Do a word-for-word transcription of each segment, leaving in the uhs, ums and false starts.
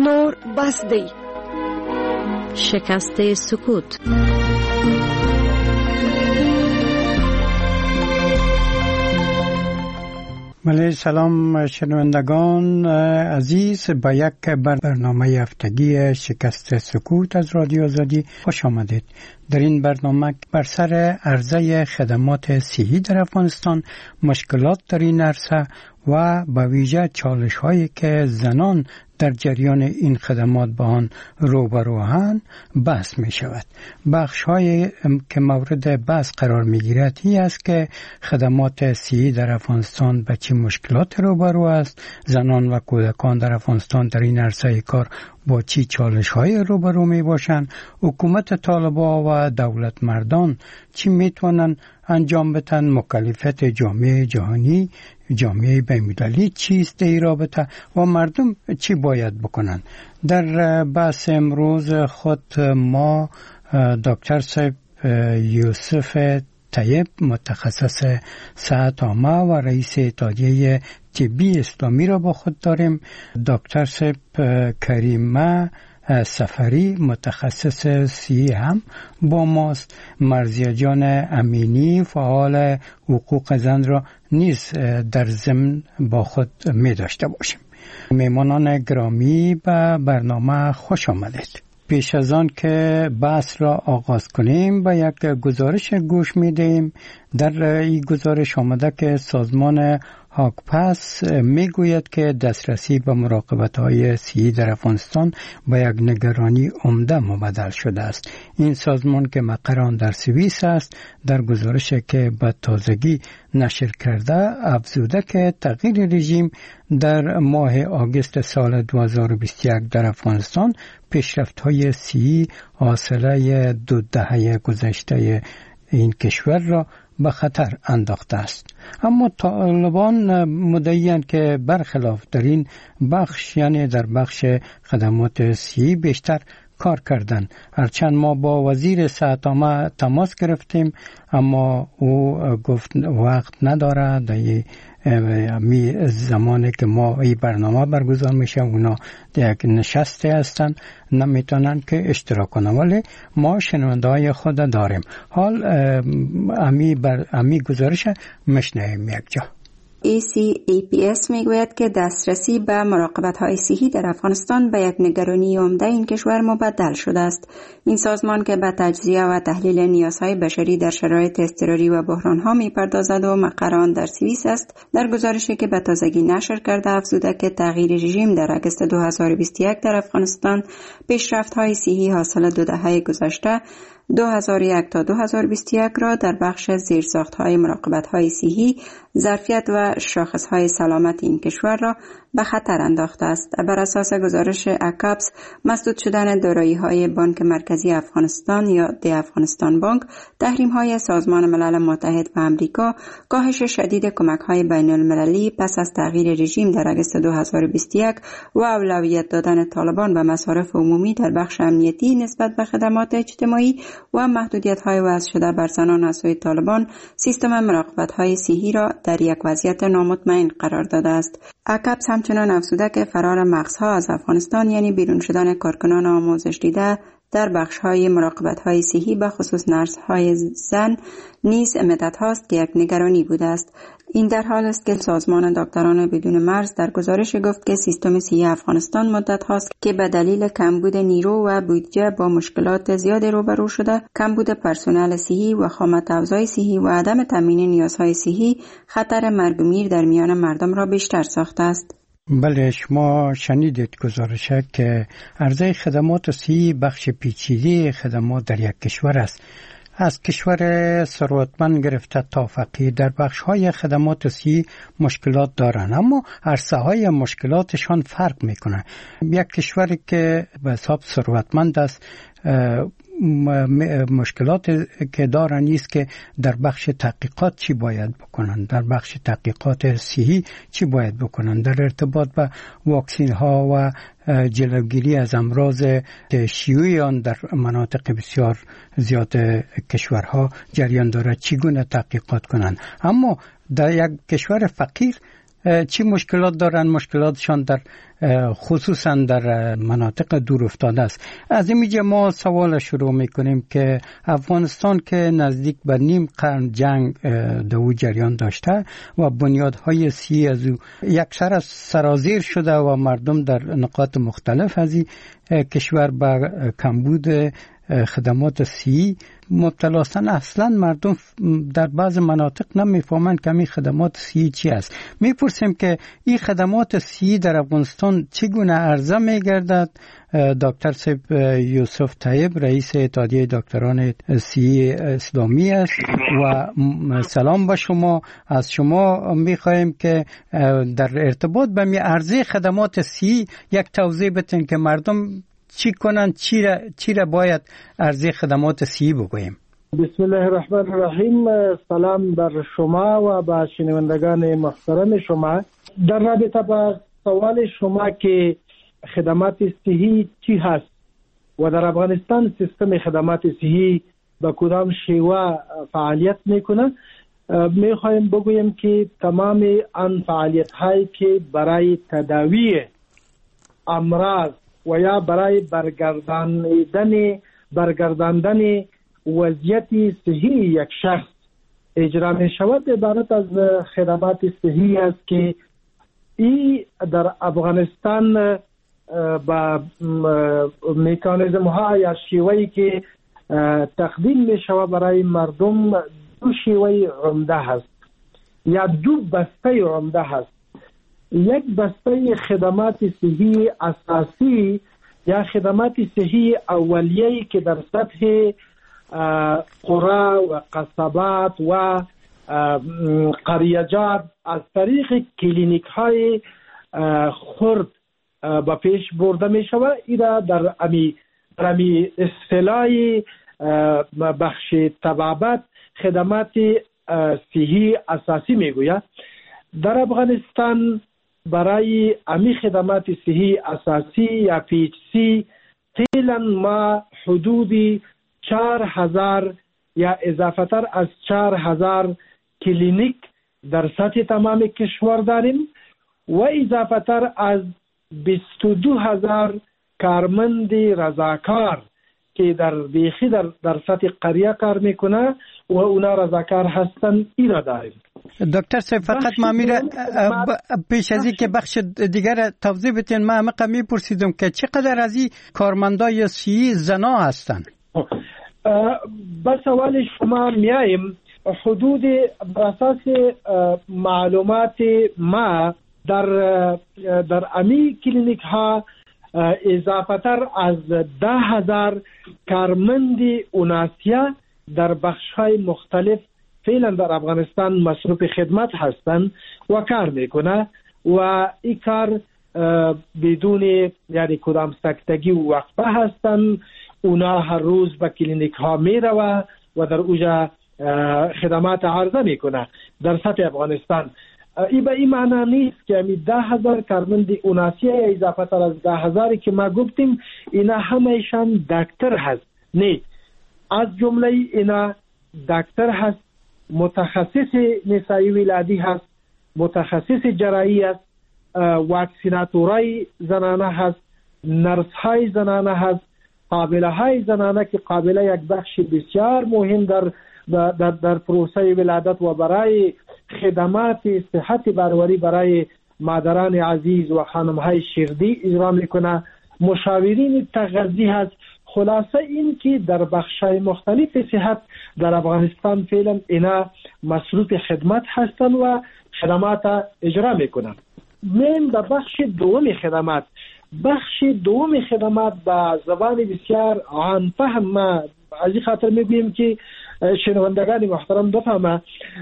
نور بس دی. شکست سکوت. بله، سلام شنوندگان عزیز، به یک برنامه هفتگی شکست سکوت از رادیو آزادی خوش آمدید. در این برنامه بر سر عرضه خدمات صحی در افغانستان، مشکلات در این عرصه و به ویژه چالش هایی که زنان در جریان این خدمات با آن روبروهند بحث می شود. بخش هایی که مورد بحث قرار می گیرد این است که خدمات صحی در افغانستان به چه مشکلات روبرو است، زنان و کودکان در افغانستان در این عرصه کار با چی چالش های روبرو می باشند، حکومت طالبان و دولت مردان چی می توانند انجام بدن، مکلفیت جامعه جهانی، جامعه بین‌المللی چیست در رابطه و مردم چی باید بکنند. در بحث امروز خود ما دکتر صاحب یوسف طیب، متخصص صحت عامه و رئیس اتحادیه طبی اسلامی را با خود داریم. دکتر صاحب کریمه سفری، متخصص سی هم با ماست. مرضیه جان امینی، فعال حقوق زن را نیز در ضمن با خود می داشته باشیم. میمانان گرامی به برنامه خوش آمدید. پیش از آن که بحث را آغاز کنیم به یک گزارش گوش می دهیم. در این گزارش آمده که سازمان هاکپس می گوید که دسترسی به مراقبت های صحی در افغانستان با یک نگرانی عمده مبدل شده است. این سازمان که مقر آن در سوئیس است، در گزارشی که به تازگی نشر کرده افزوده که تغییر رژیم در ماه آگوست سال دو هزار و بیست و یک در افغانستان پیشرفت های صحی حاصله دو دهه گذشته این کشور را به خطر انداخته است. اما طالبان مدعی‌اند که برخلاف در این بخش، یعنی در بخش خدمات صحی بیشتر کار کردند. هرچند ما با وزیر صحت عامه تماس گرفتیم اما او گفت وقت نداره، در می زمانی که ما این برنامه برگزار میشه اونا یک نشسته هستن، نمیتونن که اشتراک کنن، ولی ما شنونده های خود داریم. حال امی, بر امی گزارش مشنویم یک جا. ای سی ای پی اس میگوید که دسترسی به مراقبت‌های صحی در افغانستان به یک نگرانی عمده این کشور مبدل شده است. این سازمان که به تجزیه و تحلیل نیازهای بشری در شرایط اضطراری و بحران‌ها می‌پردازد و مقر آن در سوئیس است، در گزارشی که به تازگی نشر کرده افزوده که تغییر رژیم در آگوست دو هزار و بیست و یک در افغانستان پیشرفت‌های صحی حاصل دو دهه گذشته دو هزار و یک تا دو هزار و بیست و یک را در بخش زیرساخت‌های مراقبت‌های صحی، ظرفیت و شاخص‌های سلامت این کشور را به خطر انداخته است. بر اساس گزارش اکابس، مسدود شدن دارایی‌های بانک مرکزی افغانستان یا دی افغانستان بانک، تحریم‌های سازمان ملل متحد و آمریکا، کاهش شدید کمک‌های بین‌المللی پس از تغییر رژیم در آگوست دو هزار و بیست و یک و اولویت دادن طالبان به مصارف عمومی در بخش امنیتی نسبت به خدمات اجتماعی و محدودیت‌های وضع شده بر زنان از سوی طالبان، سیستم مراقبت‌های صحی را در یک وضعیت نامطمئن قرار داده است. اکابس همچنان افزوده که فرار مغزها از افغانستان، یعنی بیرون شدن کارکنان آموزش دیده در بخش‌های مراقبت‌های صحی به خصوص نرس‌های زن نیز مدت هاست که یک نگرانی بوده است. این در حال است که سازمان دکتران بدون مرز در گزارش گفت که سیستم صحی افغانستان مدت هاست که به دلیل کمبود نیرو و بودجه با مشکلات زیاد روبرو شده، کمبود پرسنل صحی و خامت افزای صحی و عدم تامین نیازهای صحی خطر مرگ و میر در میان مردم را بیشتر ساخته است. بله، شما شنیدید گزارشه که عرضه خدمات صحی بخش پیچیده خدمات در یک کشور است. از کشور ثروتمند گرفته تا فقیر در بخش‌های خدمات صحی مشکلات دارند، اما عرصه‌های مشکلاتشان فرق می‌کنه. یک کشوری که به حساب ثروتمند است مشکلات که دارن نیست که در بخش تحقیقات چی باید بکنن، در بخش تحقیقات صحی چی باید بکنن، در ارتباط با واکسین ها و جلوگیری از امراض شیوع آن در مناطق بسیار زیاد کشورها جریان دارد چگونه تحقیقات کنند. اما در یک کشور فقیر چی مشکلات دارن؟ مشکلاتشان در خصوصا در مناطق دور افتاده است. از اینجا ما سوال شروع میکنیم که افغانستان که نزدیک به نیم قرن جنگ دو جریان داشته و بنیادهای سی از او یکسر از سرازیر شده و مردم در نقاط مختلف از این کشور به کمبود خدمات صحی مبتلا هستند. اصلا مردم در بعض مناطق نمیفهمند که این خدمات صحی چی است. میپرسیم که این خدمات صحی در افغانستان چگونه عرضه میگردد؟ دکتر صاحب یوسف طیب رئیس اتحادیه دکتران صحی اسلامی است و سلام به شما. از شما میخواهیم که در ارتباط به می عرضه خدمات صحی یک توضیح بدین که مردم چی کنن، چی را, چی را باید عرضه خدمات صحی بگوییم. بسم الله الرحمن الرحیم. سلام بر شما و با شنوندگان محترم شما. در رابطه با سوال شما که خدمات صحی چی هست و در افغانستان سیستم خدمات صحی با کدام شیوه فعالیت میکنه، میخوایم بگویم که تمام آن فعالیت هایی که برای تداوی امراض و یا برای برگرداندن برگرداندن وضعیت صحی یک شخص اجرا می شود عبارت از خدمات صحی است که این در افغانستان با مکانیزم ها یا شیوهی که تقدیم می شود برای مردم دو شیوه عمده هست یا دو بسته عمده هست. یک بسته خدمات صحی اساسی یا خدمات صحی اولیه‌ای که در سطح قرى و قصبات و قریجات از طریق کلینیک های خرد با پیش برده می شود. ایرا در امی در امی اصطلاح بخش طبابت خدمات صحی اساسی می گوید. در افغانستان برای امی خدمات صحی اساسی یا پی ایچ سی فعلا ما حدود چهار هزار یا اضافتر از چهار هزار کلینیک در سطح تمام کشور داریم و اضافتر از بیست و دو هزار کارمند رضاکار که در بیخی در, در سطح قریه کار میکنه و اونا رضاکار هستن اینا داریم. دکتر صاحب فقط ما میره پیش از این که بخش دیگر توضیح بدین، ما همه میپرسیدم که چقدر از این کارمندای صحی زنا هستن؟ با سوال شما میاییم. حدود بر اساس معلومات ما در در امی کلینیک ها اضافه تر از ده هزار کارمند اوناسیا در بخش های مختلف فعلا در افغانستان مصروف خدمت هستند و کار میکنه و این کار بدون یعنی کدام سکتگی و وقفه هستند. اونا هر روز به کلینیک ها میروه و در اوجا خدمات عرضه میکنه در سطح افغانستان. ای به این معنا نیست که امی ده هزار کارمند اوناسی اضافه تر از ده هزاری که ما گفتیم اینا همهشان دکتر هست. نه، از جمله اینا دکتر هست، متخصص نسایی ولادی هست، متخصص جراحی است، واکسیناتورای زنانه هست، نرس های زنانه هست، قابله های زنانه که قابله یک بخش بسیار مهم در در در پروسه ولادت و برای خدمات صحت باروری برای مادران عزیز و خانم های شیردی اجرا میکنه. مشاورین تغذی هست. خلاصه این که در بخش های مختلف صحت در افغانستان فعلا اینا مصروف خدمت هستند و خدمات اجرا میکنن. من در بخش دوم خدمات بخش دوم خدمات با زبان بسیار عام فهم ما از این خاطر میگویم که شنوندگان محترم بفهمه.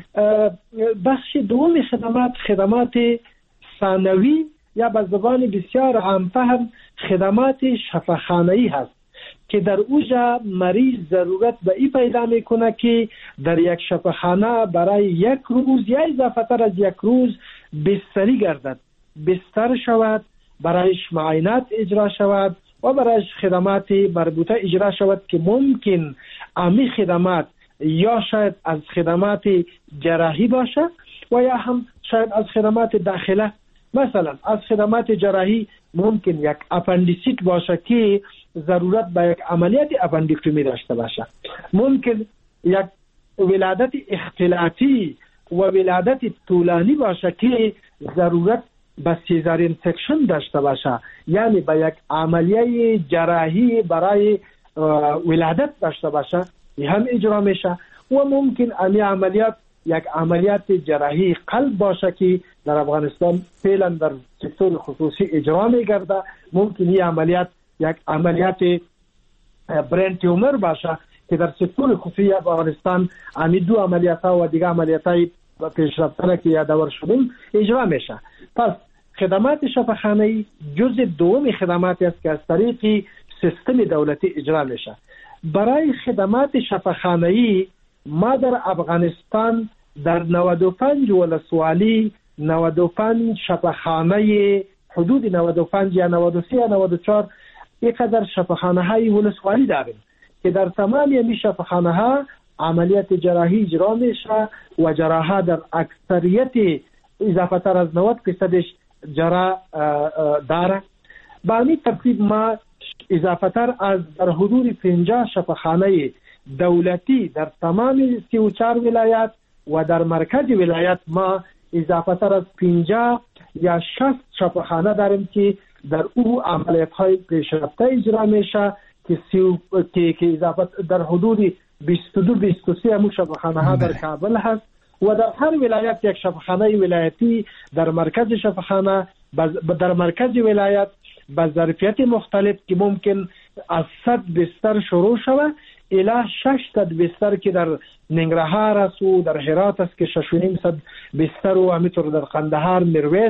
بخش دوم خدمات خدمات ثانوی یا به زبان بسیار عام فهم خدمات شفاخانه‌ای هست که در اوجا مریض ضرورت به این پیدا میکنه که در یک شفاخانه برای یک روز یا اضافه تر از یک روز بستری گردد، بستر شود، برایش معاینات اجرا شود و برایش خدمات مربوطه اجرا شود که ممکن امی خدمات یا شاید از خدمات جراحی باشه و یا هم شاید از خدمات داخله، مثلا از خدمات جراحی ممکن یک اپندیسیت باشه که ضرورت به یک عملیات اپندیکتومی داشته باشه، ممکن یک ولادت اختلاطی و ولادت طولانی باشه که ضرورت به سیزارین سکشن داشته باشه، یعنی به یک عملیه جراحی برای ولادت داشته باشه، هم اجرا میشه. و ممکن امی عملیات یک عملیات جراحی قلب باشه که در افغانستان فعلا در سکتور خصوصی اجرا میگرده، ممکن این عملیات یک عملیات برین تیومر باشه که در سکتور خصوصی افغانستان امی دو عملیات ها و دیگه عملیات های پیشرفته که یادآور شدیم اجرا میشه. پس خدمات شفاخانه‌ای جز دوم خدماتی است که از طریق سیستم دولتی اجرا میشه. برای خدمات شفاخانه‌ای ما در افغانستان در نود و پنج ولسوالی نود و پنج شفاخانه، حدود نود و پنج یا نود و سه یا نود و چهار اینقدر شفاخانه های ولسوالی داریم که در تمام این شفاخانه ها عملیات جراحی اجرا میشه و جراحا در اکثریت اضافه تر از نود درصدش جراح داره. با این ترتیب ما اضافه تر از در حدود پنجاه شفاخانه دولتی در تمام سی و چهار ولایت و در مرکز ولایت ما اضافه تر از پنجاه یا شصت شفاخانه داریم که در او عملیات های پیشرفته اجرا میشه که سی که که اضافه در حدود بیست و دو بیست و سه همون شفاخانه ها در کابل هست و در هر ولایت یک شفاخانه ولایتی در مرکز شفاخانه در مرکز ولایت با ظرفیت مختلف که ممکن از صد بستر شروع شود الی ششصد بستر که در ننگرهار است و در هرات است که شش و نیم صد بستر و همینطور در قندهار مرویس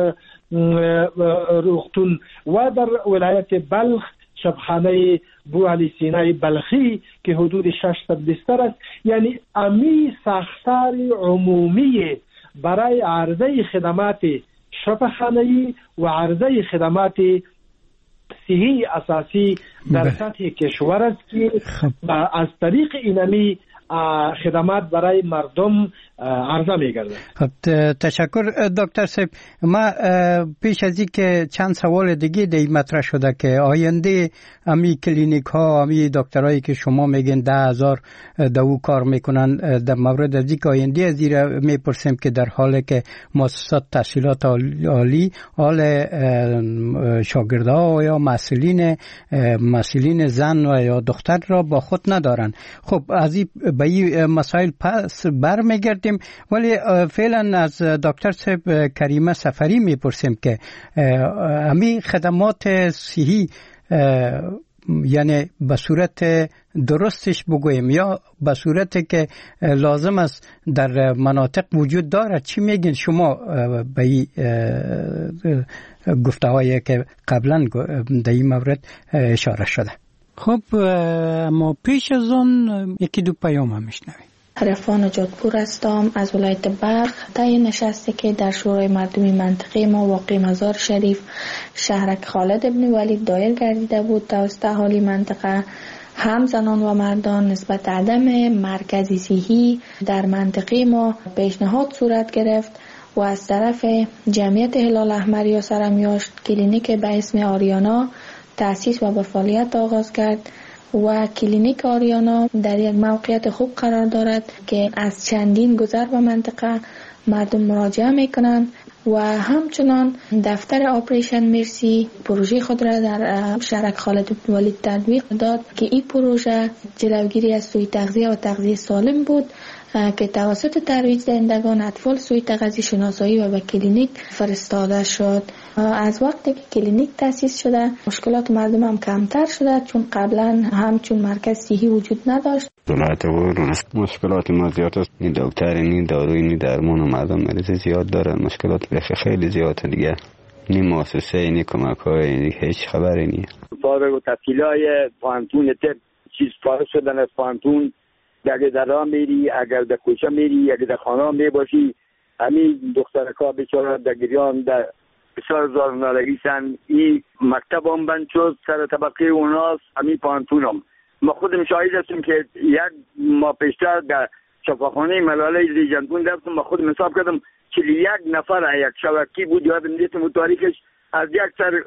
روغتون و در ولایت بلخ شفاخانه بو علی سینای بلخی که حدود ششصد بستر است. یعنی امی ساختار عمومی برای عرضه خدمات شفاخانه‌ای و عرضه خدمات صحی اساسی در سطح کشور است که از طریق اینمی خدمات برای مردم عرضه می‌گردد. خب تشکر دکتر صاحب. ما پیش از این که چند سوال دیگه دی مطرح شده که آینده امی کلینیک ها امی دکترایی که شما میگین ده هزار دو کار میکنن در مورد از این آینده از این میپرسیم که در حالی که مؤسسات تحصیلات عالی حال شاگردها یا مسئولین مسئولین زن و یا دختر را با خود ندارن. خب از این به این مسائل پس برمیگردیم، ولی فعلا از دکتر صاحب کریمه سفری میپرسیم که همین خدمات صحی یعنی به صورت درستش بگویم یا به صورتی که لازم است در مناطق وجود داره، چی میگین شما به این گفته هایی که قبلا در این مورد اشاره شده؟ خب ما پیش از اون یکی دو پیام هم میشنویم. عرفان جادپور هستم از ولایت بلخ. طی نشستی که در شورای مردمی منطقه ما واقع مزار شریف شهرک خالد ابن ولید دایر گردیده بود توسط اهالی منطقه، هم زنان و مردان نسبت عدم مرکزی صحی در منطقه ما پیشنهاد صورت گرفت و از طرف جمعیت هلال احمر یا سرمیاشت کلینیک به اسم آریانا تأسیس و به فعالیت آغاز کرد و کلینیک آریانا در یک موقعیت خوب قرار دارد که از چندین گذر به منطقه مردم مراجعه میکنند و همچنان دفتر آپریشن مرسی پروژه خود را در شهرک خالد بن ولید تطبیق داد که این پروژه جلوگیری از سوء تغذیه و تغذیه سالم بود که توسط ترویج دهندگان اطفال سوء تغذیه شناسایی و به کلینیک فرستاده شد. از وقتی که کلینیک تأسیس شده مشکلات مردم هم کمتر شده، چون قبلا همچون مرکز صحی وجود نداشت. دولت و مشکلات ما زیاد است، نی دکتر نی داروی نی درمان و مردم مریض زیاد دارن، مشکلات خیلی زیاده دیگه، نی مؤسسه نی کمک های نی هیچ خبری نی. فارغ التحصیلای پانتون تر چیز فارغ شدن از پانتون، اگه در راه میری، اگر در کوچه میری، اگر در خانه می باشی، همین دخترکا بیچاره در گریان در بسیار زار نارگیسن. این مکتب هم بند شد سر طبقه اوناست، همین پانتون هم. ما خودم شاهد هستیم که یک ما پیشتر در شفاخانه ملاله ریجنتون رفتم و خود حساب کردم چهل و یک نفر یک شبکی بود، یادم نیست تاریخش، از یک سر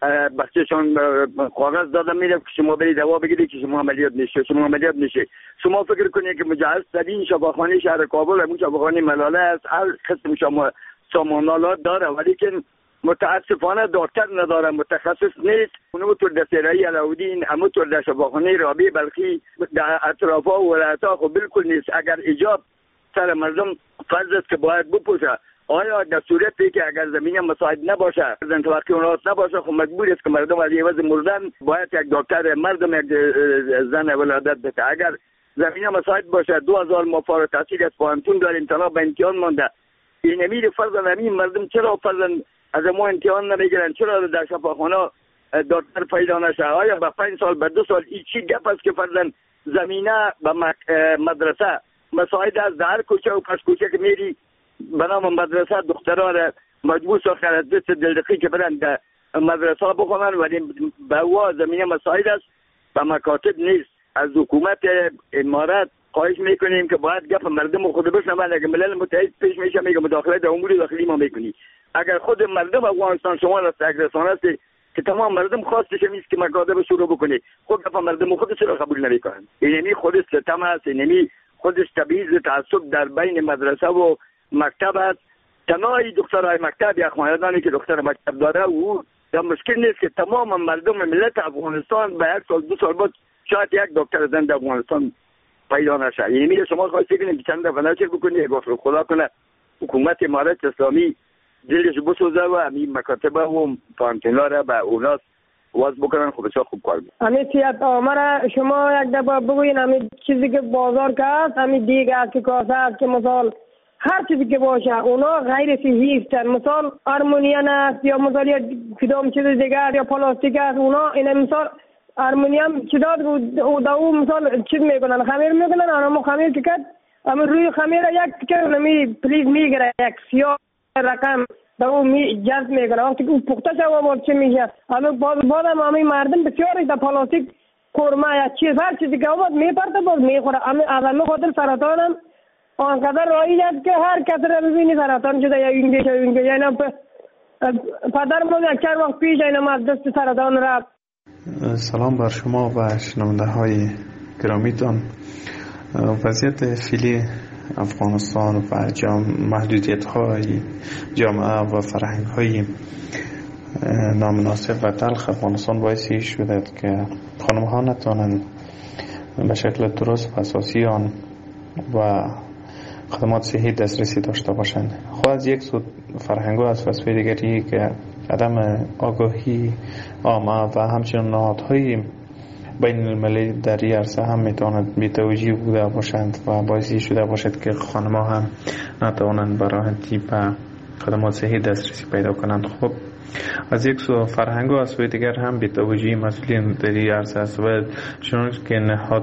بخششان کاغذ دادم میرفت که شما برید دوا بگیرید که شما عملیات نشه، شما عملیات نشه. شما فکر کنید که مجهز ترین شفاخانه شهر کابل همون شفاخانه ملاله است، هر قسم شما سامانالات داره، ولی که متاسفانه دکتر نداره، متخصص نیست. اونطور در سرایی علاودین، همونطور در شفاخانه رابی بلخی، در اطرافا و ولایت‌ها خب بالکل نیست. اگر ایجاب سر مردم فرض است که باید بپوشه، آیا در صورتی که اگر زمین مساعد نباشه، زن توقی اونات نباشه، خب مجبور است که مردم از عوض مردن باید یک دکتر مردم یک زن ولادت بده. اگر زمین مساعد باشه، دو هزار ما فارغ التحصیل از پانتون داریم، تنها به امتحان مانده. این امیر فرضاً همین مردم چرا فرضاً از ما امتحان نمیگیرن؟ چرا در شفاخانه دکتر پیدا نشه؟ آیا به پنج سال به دو سال این چی گپ است که فرضاً زمینه به مدرسه مساعد از در کوچه و پس کوچه که میری به نام مدرسه دخترها را مجبور ساختن دست دلدقی که برن در مدرسه بخونن، ولی به او زمینه مساعد است و مکاتب نیست. از حکومت امارات خواهش میکنیم که باید گپ مردم خود بشنون. اگر ملل متحد پیش میشه میگه مداخله در امور داخلی ما میکنی، اگر خود مردم افغانستان شما را تگرسانه است که تمام مردم خواستش نیست که مکاتب شروع بکنه، خود گپ مردم خودش را قبول نمیکنن. اینمی خودش ستم است، اینمی خودش تبعیض تعصب در بین مدرسه و مکتب است. تنهای دخترای مکتب یا خاندانی که دختر مکتب داره او در مشکل نیست که تمام مردم ملت افغانستان به یک سال دو سال بعد شاید یک دکتر زن در افغانستان پیدا نشه. یعنی میره شما خواهش کنید که چند دفعه نچر بکنید، گفت خدا کنه حکومت امارت اسلامی دلش بسوزه و همین مکاتب و پانتینا را به اوناس واز بکنن. خب بسیار خوب کار میکنن. همین سیاست آمره شما یک دفعه بگوین همین چیزی که بازار که هست، همین دیگه است که کاسه است که مثال هر چیزی که باشه اونا غیر صحیح است. مثال آرمونیان است یا مثال یا کدام چیز دیگر یا پلاستیک است، اونا این مثال آرمونیان چیزات او داو مثال چیز میکنن، خمیر میکنن، آنها خمیر که کرد اما روی خمیر یک تکه نمی پلیز میگیره، یک سیاه رقم داو می جذب میکنه. وقتی که پخته شده بود چه میشه؟ اما باز باز هم همین مردم بسیاری در پلاستیک کورما یا چیز هر چیزی که اومد میپرده باز میخوره. اما آدم خاطر سرطان هم آنقدر رایج است که هر کس را ببینی سرطان شده یا اینجا یا اینجا. یعنی پدر ما یک چند وقت پیش اینم از دست سرطان رفت. سلام بر شما و شنونده های گرامیتان. وضعیت فعلی افغانستان و محدودیت های جامعه و فرهنگ های نامناسب و تلخ افغانستان باعثی شده که خانم ها نتوانند به شکل درست و اساسی آن و خدمات صحی دسترسی داشته باشند. خود از یک سو فرهنگ ها از فلسفه دیگری که عدم آگاهی عامه و همچنین نهادهای بین المللی در این عرصه هم میتواند بی‌توجهی بوده باشند و باعثی شده باشد که خانم‌ها هم نتوانند به راحتی به خدمات صحی دسترسی پیدا کنند. خب از یک سو فرهنگ ها از سوی دیگر هم بی‌توجهی مسئولین در این عرصه است و چون که نهاد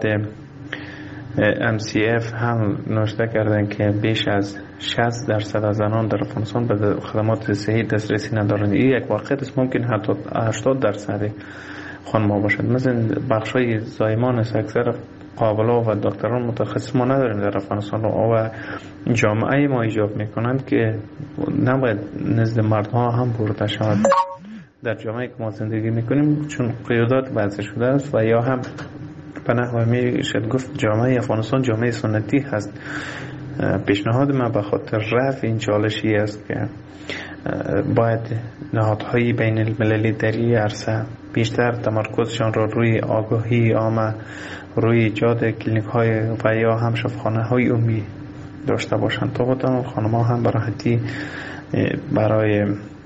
ام سی اف هم نوشته کردن که بیش از شصت درصد از زنان در افغانستان به خدمات صحی دسترسی ندارند. این یک واقعیت است. ممکن حتی هشتاد درصد خانم‌ها باشد. مثلا بخشای زایمان است، اکثر قابلا و دکتران متخصص ما نداریم در افغانستان و جامعه ما ایجاب میکنند که نباید نزد مردها هم برده شود در جامعه که ما زندگی میکنیم، چون قیادات وضع شده است و یا هم به نحو میشد گفت جامعه افغانستان جامعه سنتی هست. پیشنهاد من به خاطر رفع این چالشی است که باید نهادهای بین المللی در این عرصه بیشتر تمرکزشان را روی آگاهی عامه، روی ایجاد کلینیک های و یا هم شفاخانه های عمومی داشته باشند تا بتوانند خانم‌ها هم به راحتی برای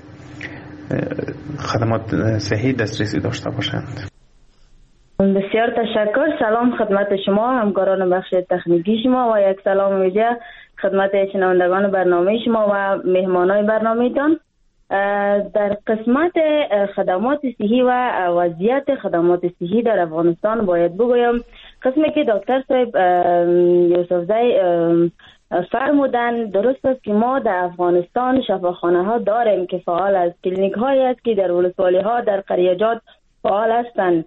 خدمات صحی دسترسی داشته باشند. بسیار تشکر. سلام خدمت شما همکاران بخش تکنیکی شما و یک سلام ویژه خدمت شنوندگان برنامه شما و مهمانای برنامه‌تان. در قسمت خدمات صحی و وضعیت خدمات صحی در افغانستان باید بگویم قسمی که دکتر صاحب یوسفزی فرمودن درست است که ما در افغانستان شفاخانه ها داریم که فعال است، کلینیک هایی است که در ولسوالی ها در قریجات فعال هستند.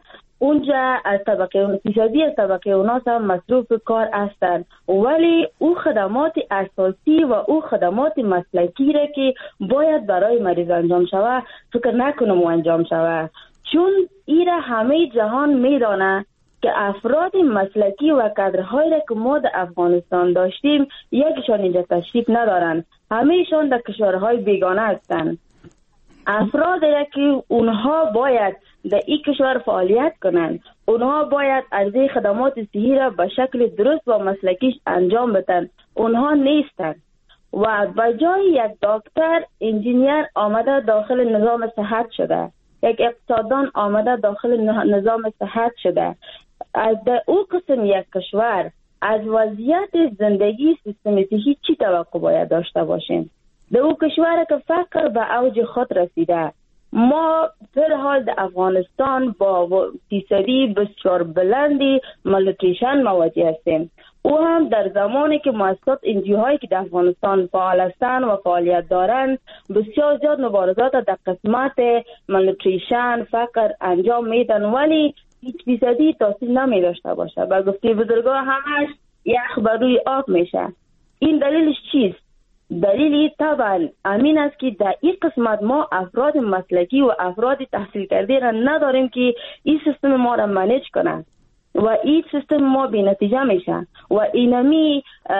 اونجا از طبقه فیصدی از طبقه اوناس هم مصروف کار هستند، ولی او خدمات اساسی و او خدمات مسلکی را که باید برای مریض انجام شود فکر نکنم و انجام شود، چون ایره همه جهان میدانه که افراد مسلکی و کادرهایی را که ما در افغانستان داشتیم یکیشان اینجا تشریف ندارن، همهشان در کشورهای بیگانه هستند. افراد را که اونها باید در این کشور فعالیت کنند، اونها باید عرضه خدمات صحی را به شکل درست و مسلکیش انجام بدن، اونها نیستند و بجای یک دکتر انجینیر آمده داخل نظام صحت شده، یک اقتصاددان آمده داخل نظام صحت شده. از او قسم یک کشور از وضعیت زندگی سیستم صحی چی توقع باید داشته باشیم؟ در او کشور که فقر به اوج خود رسیده، ما در حال در افغانستان با فیصدی بسیار بلندی مالنوتریشن مواجه هستیم. او هم در زمانی که مؤسسات انجیوهایی که در افغانستان فعال هستند و فعالیت دارند بسیار زیاد مبارزات در قسمت مالنوتریشن فقر انجام میدن، ولی هیچ فیصدی تاثیر نمی داشته باشه. با گفته بزرگان همش یخ بر روی آب میشه. این دلیلش چیست؟ دلیلی طبعا امین است که در این قسمت ما افراد مسلکی و افراد تحصیل کرده را نداریم که این سیستم ما را منیج کنند و این سیستم ما بی نتیجه میشه و اینمی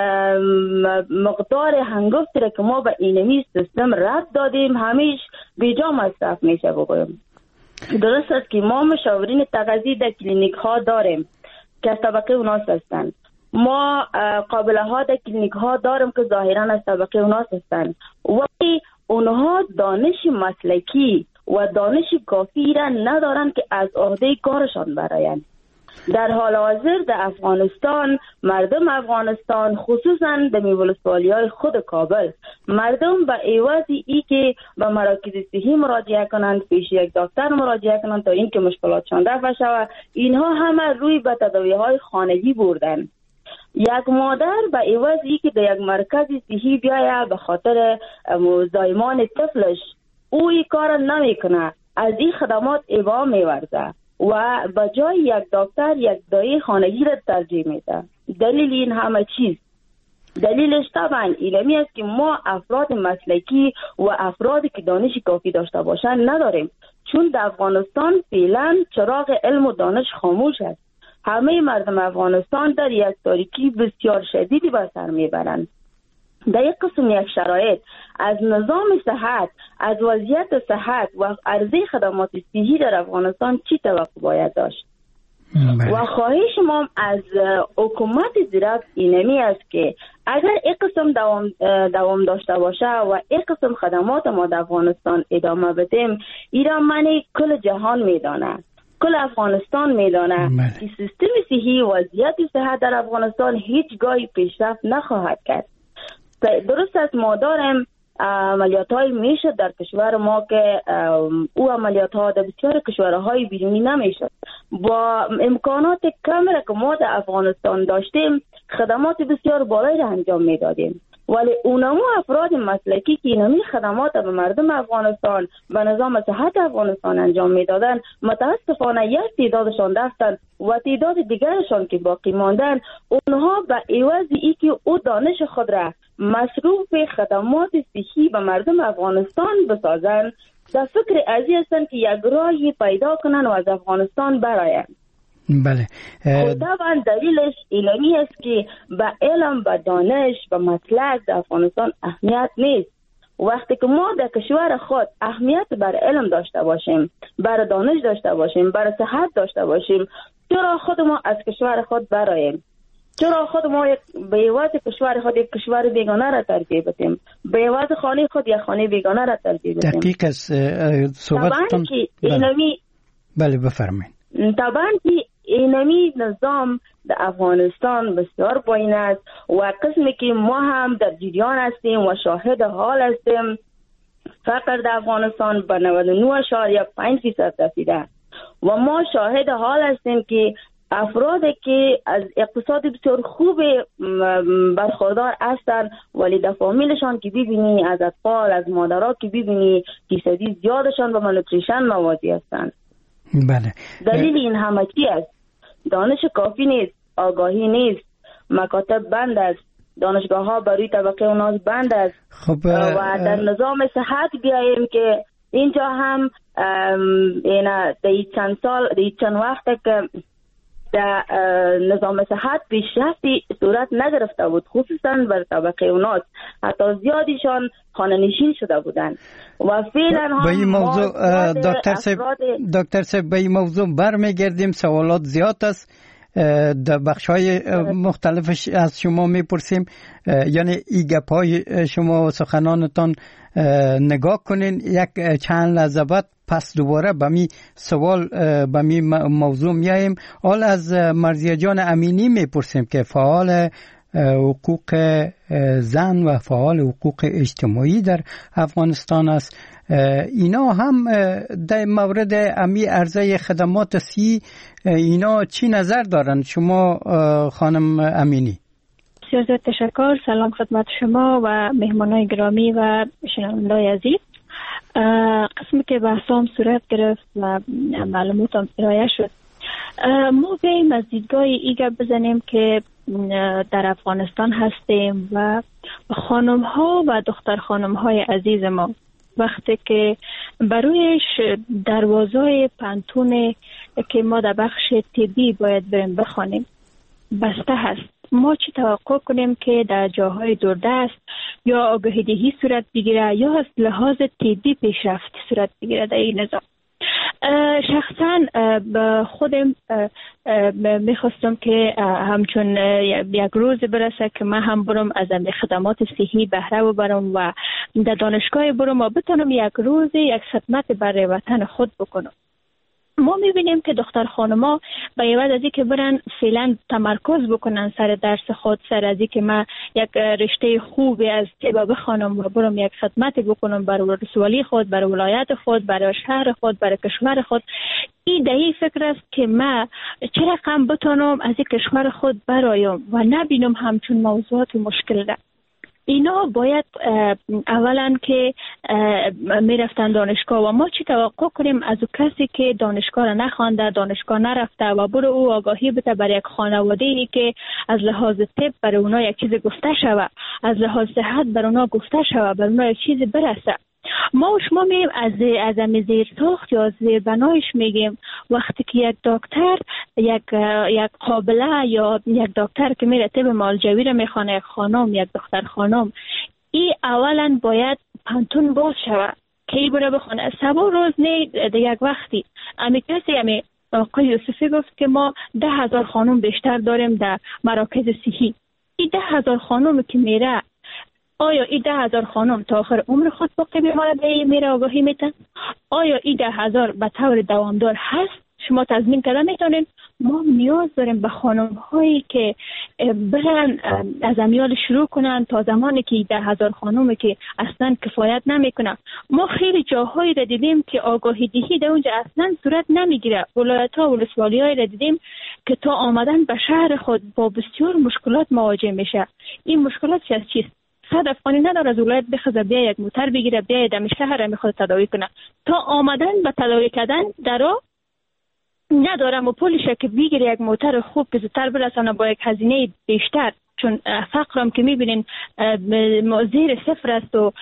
مقدار هنگفتی را که ما به اینمی سیستم رد دادیم همیش بیجا مصرف میشه. بگویم درست است که ما مشاورین تغذیه در کلینیک ها داریم که از طبقه اوناس هستند، ما قابله ها در کلینیک ها داریم که ظاهرا از طبقه اوناس هستند، ولی اونها دانش مسلکی و دانش کافی را ندارند که از عهده کارشان برآیند. در حال حاضر در افغانستان مردم افغانستان خصوصا در ولسوالی های خود کابل مردم به عوض ای که به مراکز صحی مراجعه کنند، پیش یک دکتر مراجعه کنند تا اینکه مشکلاتشان رفع شود، اینها همه روی به تداوی های خانگی بردن. یک مادر به عوض ای که در یک مرکز صحی بیایه به خاطر زایمان طفلش او این کار نمیکنه، از این خدمات ابا میورزه و به جای یک دکتر یک دایی خانگی را ترجیح میده. دلیل این همه چیز دلیلش طبعا اینمی است که ما افراد مسلکی و افرادی که دانش کافی داشته باشند نداریم، چون در افغانستان فعلا چراغ علم و دانش خاموش است. همه مردم افغانستان در یک تاریکی بسیار شدیدی به سر میبرند. در یک قسم یک شرایط از نظام صحت، از وضعیت صحت و عرضه خدمات صحی در افغانستان چی توقع باید داشت؟ و خواهش ما از حکومت زیرک اینمی است که اگر یک قسم دوام, دوام داشته باشه و یک قسم خدمات ما در افغانستان ادامه بدیم، ایران منی کل جهان میدانه، کل افغانستان میدانه که سیستم صحی و وضعیت صحت در افغانستان هیچگاهی پیشرفت نخواهد کرد. درست است ما داریم عملیات های میشه در کشور ما که او عملیات ها در بسیار کشورهای بیرونی نمیشد. با امکانات کم را که ما در افغانستان داشتیم خدمات بسیار بالایی را انجام میدادیم، ولی اونمو افراد مسلکی که اینمی خدمات به مردم افغانستان به نظام صحت افغانستان انجام میدادن متاسفانه یک تعدادشان رفتن و تعداد دیگرشان که باقی ماندن اونها به عوض ای که او دانش خود را مصروف خدمات صحی به مردم افغانستان بسازند در فکر ازی هستند که یک راهی پیدا کنن و از افغانستان برآیند. بله. طبعا دلیلش اینمی است که به علم، به دانش، به مسلک در افغانستان اهمیت نیست. وقتی که ما در کشور خود اهمیت بر علم داشته باشیم، بر دانش داشته باشیم، بر صحت داشته باشیم، چرا خود ما از کشور خود برآییم؟ چرا خود ما به عوض کشور خود یک کشور بیگانه را ترجیح بدیم؟ به عوض خانه خود یک خانه بیگانه را ترجیح بدیم؟ دقیق است صحبتتون. اینمی بله بفرمایید. طبعا که اینمی نظام در افغانستان بسیار پایین است و قسمی که ما هم در جریان هستیم و شاهد حال هستیم، فقر در افغانستان به نود و نه اشاریه پنج درصد رسیده و ما شاهد حال هستیم که افرادی که از اقتصاد بسیار خوب برخوردار هستند ولی در فامیلشان که ببینی، از اطفال، از مادرها که ببینی فیصدی زیادشان به مالنوتریشن مواجه هستند. بله. دلیل این همه چی است؟ دانش کافی نیست، آگاهی نیست، مکاتب بند است، دانشگاه ها برای طبقه اوناس بند است. خب و در نظام صحت بیاییم که اینجا هم اینا در چند سال در چند وقت که در نظام صحت پیشرفتی صورت نگرفته بود، خصوصا بر طبقه اوناس، حتی زیادیشان خانه نشین شده بودند و فعلا هم به این موضوع دکتر صاحب دکتر صاحب به این موضوع برمیگردیم. سوالات زیاد است، در بخش‌های مختلفش از شما میپرسیم، یعنی این گپ‌های شما و سخنانتان نگاه کنین. یک چند لحظه بعد پس دوباره به می سوال به می موضوع میاییم. حال از مرضیه جان امینی میپرسیم که فعال حقوق زن و فعال حقوق اجتماعی در افغانستان است. اینا هم در مورد امی عرضه خدمات سی اینا چی نظر دارن شما خانم امینی؟ بسیار زیاد تشکر. سلام خدمت شما و مهمانای گرامی و شنوندای عزیز. قسمی که بحثام صورت گرفت و معلوماتم ارائه شد، ما بیاییم از دیدگاه ایگه بزنیم که در افغانستان هستیم و خانم ها و دختر خانم های عزیز ما وقتی که برویش دروازه پانتون که ما در بخش طبی باید بریم بخوانیم بسته هست، ما چی توقع کنیم که در جاهای دوردست یا آگاهی دهی صورت بگیره یا از لحاظ طبی پیشرفت صورت بگیره در این نظام؟ شخصا خودم میخواستم که همچون یک روز برسه که من هم برم از خدمات صحی بهره ببرم و در دانشگاه برم و بتونم یک روز یک خدمت برای وطن خود بکنم. ما میبینیم که دختر خانما به عوض از اینکه برن فعلا تمرکز بکنن سر درس خود، سر از اینکه من یک رشته خوبی از طب بخوانم و برم یک خدمت بکنم برای ولسوالی خود، برای ولایت خود، برای شهر خود، برای کشور خود، این دهی فکر است که من چه رقم بتونم از این کشور خود برایم و نبینم همچون موضوعات مشکل ده. اینا باید اولا که میرفتن دانشگاه و ما چی توقع کنیم از او کسی که دانشگاه را نخوانده، دانشگاه نرفته و برو او آگاهی بده برای یک خانواده ای که از لحاظ طب برای اونا یک چیز گفته شوه، از لحاظ صحت برای اونا گفته شوه، برای اونا یک چیز برسه. ما و شما میگیم از از زیر ساخت یا زیر بنایش میگیم وقتی که یک دکتر یک یک قابله یا یک دکتر که میره طب مالجوی رو میخوانه، یک خانم یک دختر خانم، این اولا باید پانتون باز شوه که ای بره بخونه. سبا روز نه در یک وقتی امی کسی امی آقای یوسفی گفت که ما ده هزار خانم بیشتر داریم در مراکز صحی. این ده هزار خانم که میره، آیا این ده هزار خانم تا آخر عمر خود باقی بیماره به میره آگاهی میتن؟ آیا این ده هزار به طور دوامدار هست؟ شما تضمین کردن میتونین؟ ما نیاز داریم به خانم هایی که برن از امیال شروع کنن تا زمانی که ده هزار خانومی که اصلا کفایت نمیکنه. ما خیلی جاهایی را دیدیم که آگاهی دهی در اونجا اصلا صورت نمیگیره. ولایت ها و ولسوالی هایی را دیدیم که تا آمدن به شهر خود با بسیار مشکلات مواجه میشه. این مشکلات چیست؟ صد افغانی نداره از ولایت بخواد بیا یک موتر بگیره بیا در شهر میخواد تداوی کنه، تا آمدن به تداوی کردن درو ندارم و پولشه که بگیره یک موتر خوب که زودتر برسانه با یک هزینه بیشتر، چون فقرم که میبینین زیر صفر است و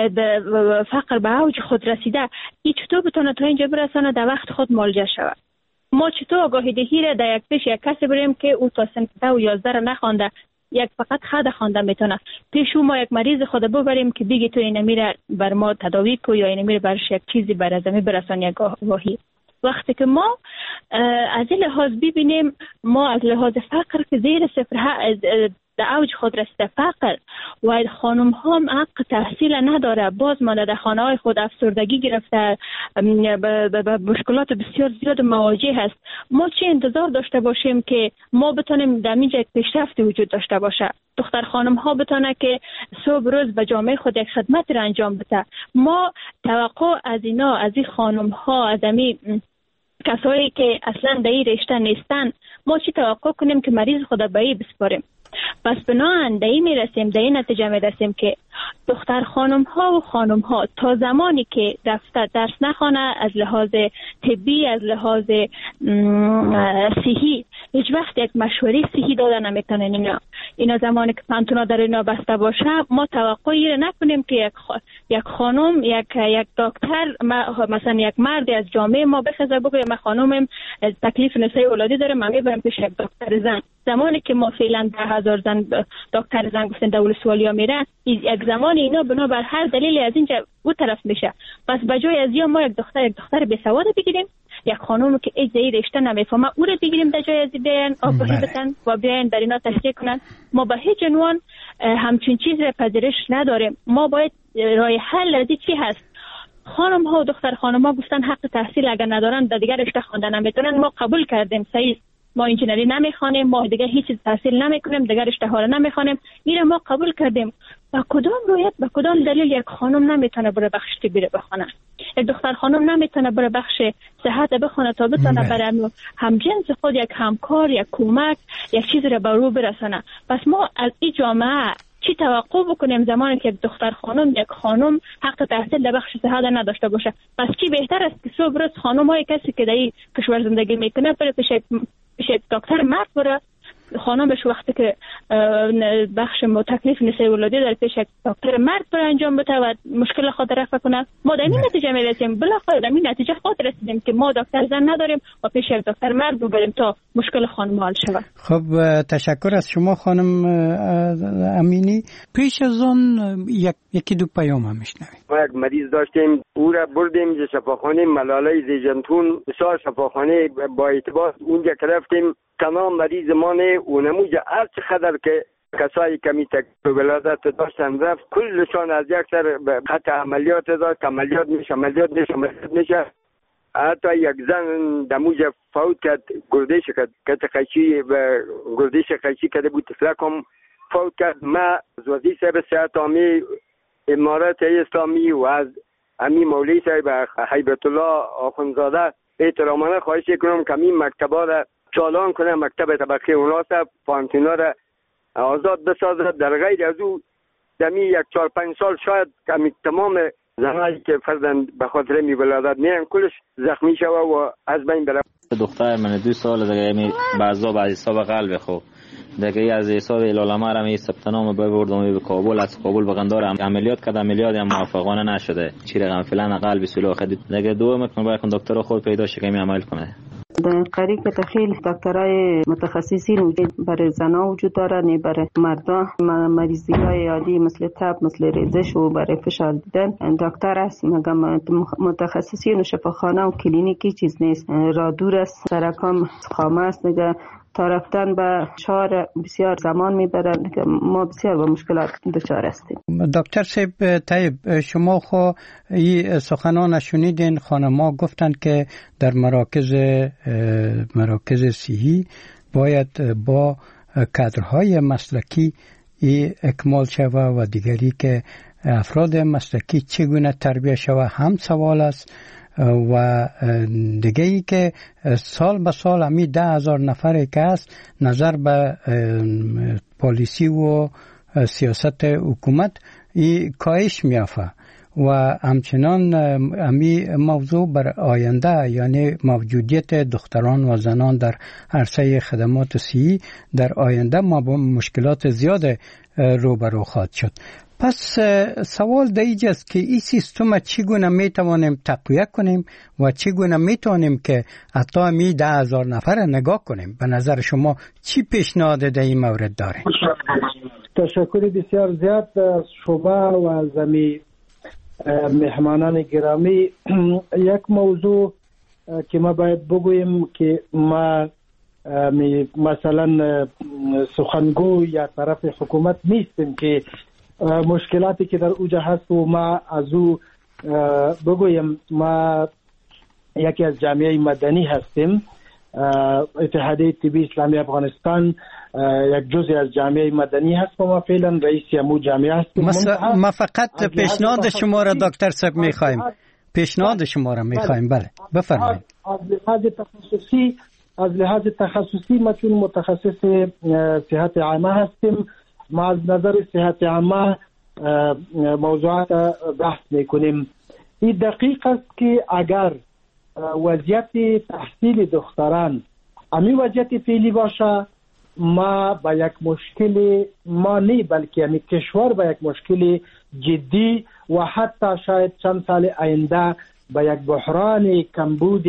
فقر به اوج خود رسیده. این چطور بتونه تا اینجا برسانه در وقت خود مالجه شود؟ ما چطور آگاهی دهی را در یک پیش یک کسی بریم که او تا صنف ده و یازده را نخوانده، یک فقط خدا خوانده میتونه، پیش ما یک مریض خود ببریم که بگی تو اینه میره بر ما تداوی کو یا اینه میره برش یک چیزی بر ازمی برسان یک آگاهی. وقتی که ما از این لحاظ ببینیم ما از لحاظ فقر که زیر صفر در اوج خود رسیده فقر و خانم ها هم حق تحصیل نداره، باز ما در خانه های خود افسردگی گرفته، به مشکلات بسیار زیاد مواجه هست. ما چه انتظار داشته باشیم که ما بتونیم در اینجا یک پیشرفت وجود داشته باشه؟ دختر خانم ها بتونه که صبح روز به جامعه خود یک خدمت را انجام بده. ما توقع از اینا، از این خانم ها، از امی کسایی که اصلا در این رشته نیستن، ما چی توقع کنیم که مریض خود به این بسپاریم؟ پس بناهن دایی می رسیم، دایی نتیجه می رسیم که دختر خانم ها و خانم ها تا زمانی که دفتر درس نخوانه، از لحاظ طبی، از لحاظ صحی هیچ وقت یک مشوره صحی داده نمیتونن. اینا اینا زمانی که پانتونا در اینا بسته باشه، ما توقعی نکنیم که یک خ... یک خانم، یک یک دکتر، مثلا یک مرد از جامعه ما بخزه بگه من خانمم تکلیف نسای اولادی داره، من میبرم پیش یک دکتر زن. زمانی که ما فعلا ده هزار زن دکتر زن گفتن دول سوالیا میره، یک زمان اینا بنابر هر دلیلی از اینجا او طرف میشه. پس بجای از یا ما یک دختر یک دختر بی سواد بگیریم، یک خانم که اجزایی رشته نمیفهمه او رو بگیریم در جای از بیان آگاهی بدن و بیان در اینا تشریح کنن، ما به هیچ عنوان همچین چیز را پذیرش نداریم. ما باید راه حل از چی هست؟ خانم ها و دختر خانم ها گفتن حق تحصیل اگر ندارن در دیگر رشته خواندن نمیتونن، ما قبول کردیم، صحیح، ما انجینری نمیخوانیم، ما دیگه هیچ چیز تحصیل نمیکنیم، دیگه رشته ها رو نمیخوانیم، میره ما قبول کردیم. با کدام رویت، با کدام دلیل یک خانم نمیتونه بره بخش طبی بخونه؟ یک دختر خانم نمیتونه بره بخش صحت بخونه تا بتونه برای همجنس خود یک همکار، یک کمک، یک چیز رو به رو برسونه؟ پس ما از این جامعه چی توقع بکنیم زمانی که یک دختر خانم، یک خانم حق تحصیل در بخش صحت نداشته باشه؟ پس چی بهتر است که صبح روز خانم های کسی که در این کشور زندگی میکنه بره پیش پیش دکتر مرد بره، خانمش وقتی که بخش تکلیف نسای ولادی در پیش دکتر مرد بر انجام بده و مشکل خود رفع کنه. ما در این نتیجه میرسیم، بالاخره در این نتیجه خود رسیدیم که ما دکتر زن نداریم و پیش دکتر مرد ببریم تا مشکل خانم حل شود. خب تشکر از شما خانم امینی. پیش از اون یک یکی دو پیام هم میشنویم. ما یک مریض داشتیم، او را بردیم ز شفاخانه ملاله زیجنتون، بسیار شفاخانه با اعتبار. اونجا که رفتیم تمام مریض ما نه اونموجه هر چقدر که کسایی کمی تکلیف ولادت داشتن رفت کلشان از یک سر به خط عملیات داشت، عملیات میشه عملیات میشه عملیات میشه. حتی یک زن دموجه فوت کرد، گردش کرد، کت خیشی و گردش خیشی کرده بود، تفلکم فوت کرد. ما از وزیر صاحب صحت عامی امارات اسلامی و از امی مولوی صاحب هیبت الله آخوندزاده احترامانه خواهش کنم که این مکتبا را چالان کنه، مکتب طبقه اوناسه پانتونا را آزاد بسازد. در غیر از او دمی یک چهار پنج سال شاید کمی تمام زنایی که فرزند به خاطر می ولادت میرن کلش زخمی شوه و از بین بره. دختر من دو سال دیگه می بعضا بعضی حساب قلب خو دیگه از حساب العلماء را می ثبت نام ببردم به کابل، از کابل به قندار عملیات کرد، عملیات هم موفقانه نشده، چی رقم فلان قلب سولاخ دیگه دو میکنه باید دکتر خود پیدا شه که می عمل کنه. در قریب که تخیل دکترای متخصصین وجود برای زنا وجود داره، نه برای مردا. مریضی های عادی مثل تب، مثل ریزش و برای فشار دیدن دکتر است، مگه متخصصین و شفاخانه و کلینیکی چیز نیست. را دور است، سرکام خامه است، نگه تا رفتن به شهر بسیار زمان میبرن که ما بسیار با مشکلات دچار هستیم. دکتر صاحب طیب، شما خو این سخنان شنیدین، خانم‌ها گفتن که در مراکز مراکز صحی باید با کادرهای مسلکی ای اکمال شوه و دیگری که افراد مسلکی چگونه تربیت شوه هم سوال است. و دیگه ای که سال به سال همی ده هزار نفره که است نظر به پالیسی و سیاست حکومت ای کاهش میافه و همچنان همی موضوع بر آینده، یعنی موجودیت دختران و زنان در عرصه خدمات صحی در آینده ما با مشکلات زیاد روبرو خواهد شد. پس سوال در اینجاست که این سیستم چگونه میتوانیم تقویت کنیم و چگونه میتوانیم که حتی می ده هزار نفر نگاه کنیم. به نظر شما چی پیشنهاد در این مورد داره؟ تشکر بسیار زیاد از شما و از امی مهمانان گرامی. یک موضوع که ما باید بگوییم که ما مثلا سخنگو یا طرف حکومت نیستیم که مشکلاتی که در اوجه هست و ما از او بگویم. ما یکی از جامعه مدنی هستیم، اتحادیه طبی اسلامی افغانستان یک جزء از جامعه مدنی هست و ما فعلا رئیس امو جامعه هستیم. ما فقط پیشنهاد شما را دکتر صاحب میخوایم، پیشنهاد شما را میخوایم. بله بفرمایید. از لحاظ تخصصی از لحاظ تخصصی ما چون متخصص صحت عامه هستیم، ما از نظر صحت عامه موضوعات بحث میکنیم. این دقیق است که اگر وضعیت تحصیل دختران امی وضعیت فعلی باشه، ما با یک مشکل ما نه بلکه یعنی کشور با یک مشکل جدی و حتی شاید چند سال آینده با یک بحران کمبود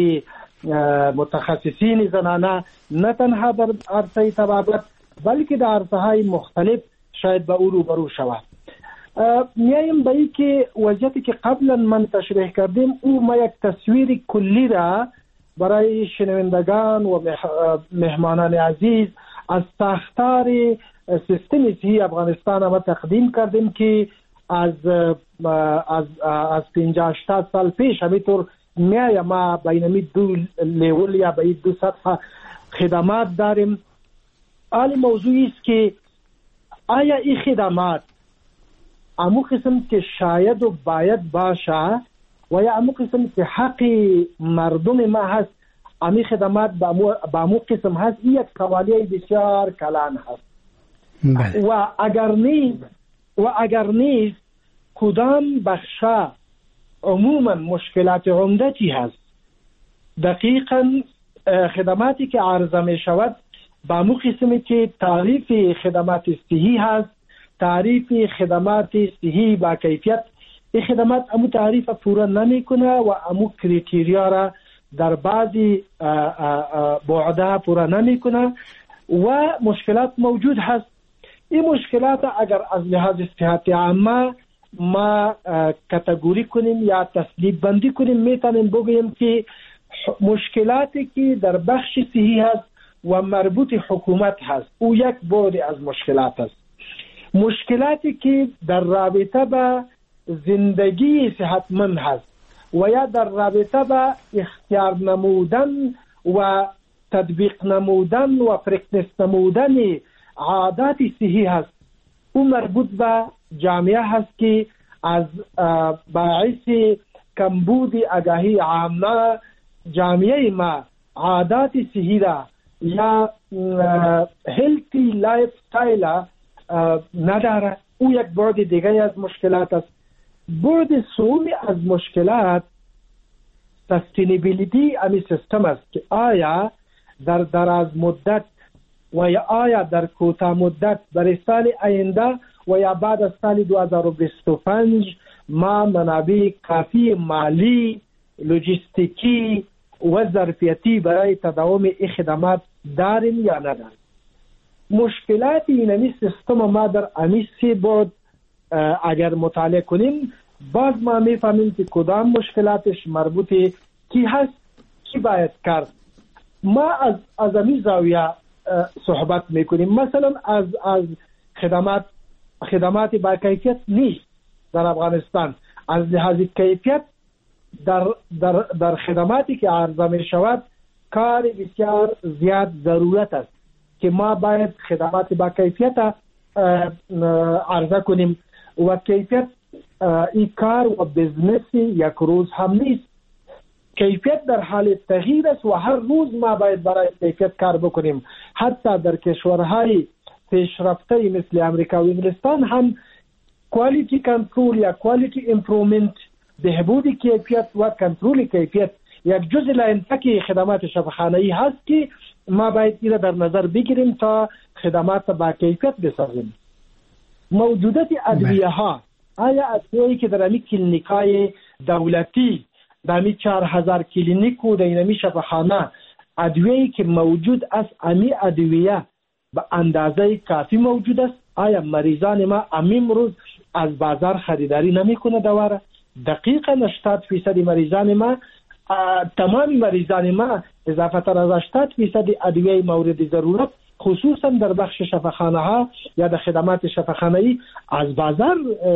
متخصصین زنانه نه تنها در عرصه طبابت بلکه در عرصه های مختلف شاید به او روبرو شود. میایم به این که وضعیتی که قبلا من تشریح کردیم او ما یک تصویر کلی را برای شنوندگان و مهمانان عزیز از ساختار سیستم صحی افغانستان ما تقدیم کردیم که از از از پنجاه هشتاد سال پیش همینطور میایم ما بین دو لیول یا بین دو سطح خدمات داریم. حال موضوعی است که آیا این خدمات امو قسم که شاید و باید باشه و یا امو قسم که حق مردم ما هست، امی خدمات با امو قسم هست، این یک قوالیه بسیار کلان هست. بله. و اگر نیست و اگر نیست کدام بخشا عموما مشکلات عمدتی هست. دقیقا خدماتی که عرضه می شود با امو قسمی که تعریف خدمات صحی هست، تعریف خدمات صحی با کیفیت، این خدمات امو تعریف پورا نمی کنه و امو کریتریا را در بعضی بعدها پورا نمی کنه و مشکلات موجود هست. این مشکلات اگر از لحاظ صحت عامه ما کاتگوری کنیم یا تسلیب بندی کنیم، میتونیم بگوییم که مشکلاتی که در بخش صحی هست و مربوط حکومت هست او یک بعد از مشکلات است. مشکلاتی که در رابطه با زندگی صحتمند هست و یا در رابطه با اختیار نمودن و تطبیق نمودن و پرکتیس نمودن عادات صحی هست، او مربوط به جامعه هست که از باعث کمبود آگاهی عامه جامعه ما عادات صحی را یا هلتی لایف استایل نداره. او یک بعد دیگه از مشکلات است. بعد سومی از مشکلات سستینبیلیتی امی سیستم است که آیا در دراز مدت و یا آیا در کوتاه مدت برای سال آینده و یا بعد از سال دو هزار و بیست و پنج ما منابع کافی مالی، لوجستیکی و ظرفیتی برای تداوم این خدمات داریم یا نداریم. مشکلات این سیستم ما در امی سه بعد اگر مطالعه کنیم باز ما میفهمیم که کدام مشکلاتش مربوطه کی هست، کی باید کرد. ما از از امی زاویه صحبت میکنیم. مثلا از از خدمات خدمات با کیفیت نیست در افغانستان. از لحاظ کیفیت در در در خدماتی که عرضه می شود کار بسیار زیاد ضرورت است که ما باید خدمات با کیفیت عرضه کنیم و کیفیت این کار و بزنس یک روز هم نیست. کیفیت در حال تغییر است و هر روز ما باید برای کیفیت کار بکنیم. حتی در کشورهای پیشرفته مثل امریکا و انگلستان هم کوالیتی کنترل یا کوالیتی امپروومنت، بهبود کیفیت و کنترل کیفیت یک جزء لایحه خدمات شفاخانه‌ای هست که ما باید این در نظر بگیریم تا خدمات با کیفیت بسازیم. موجودات ادویه ها، آیا ادویه‌ای که در امی کلینیکای دولتی در امی چهار هزار کلینیک و در امی شفاخانه ادویه‌ای که موجود است، امی ادویه به اندازه کافی موجود است؟ آیا مریضان ما امروز از بازار خریداری نمیکنه دواره؟ دقیقاً هشتاد فیصد مریضان ما، تمام مریضان ما اضافه تر از هشتاد فیصد ادویه مورد ضرورت خصوصا در بخش شفاخانه ها یا در خدمات شفاخانه‌ای از بازار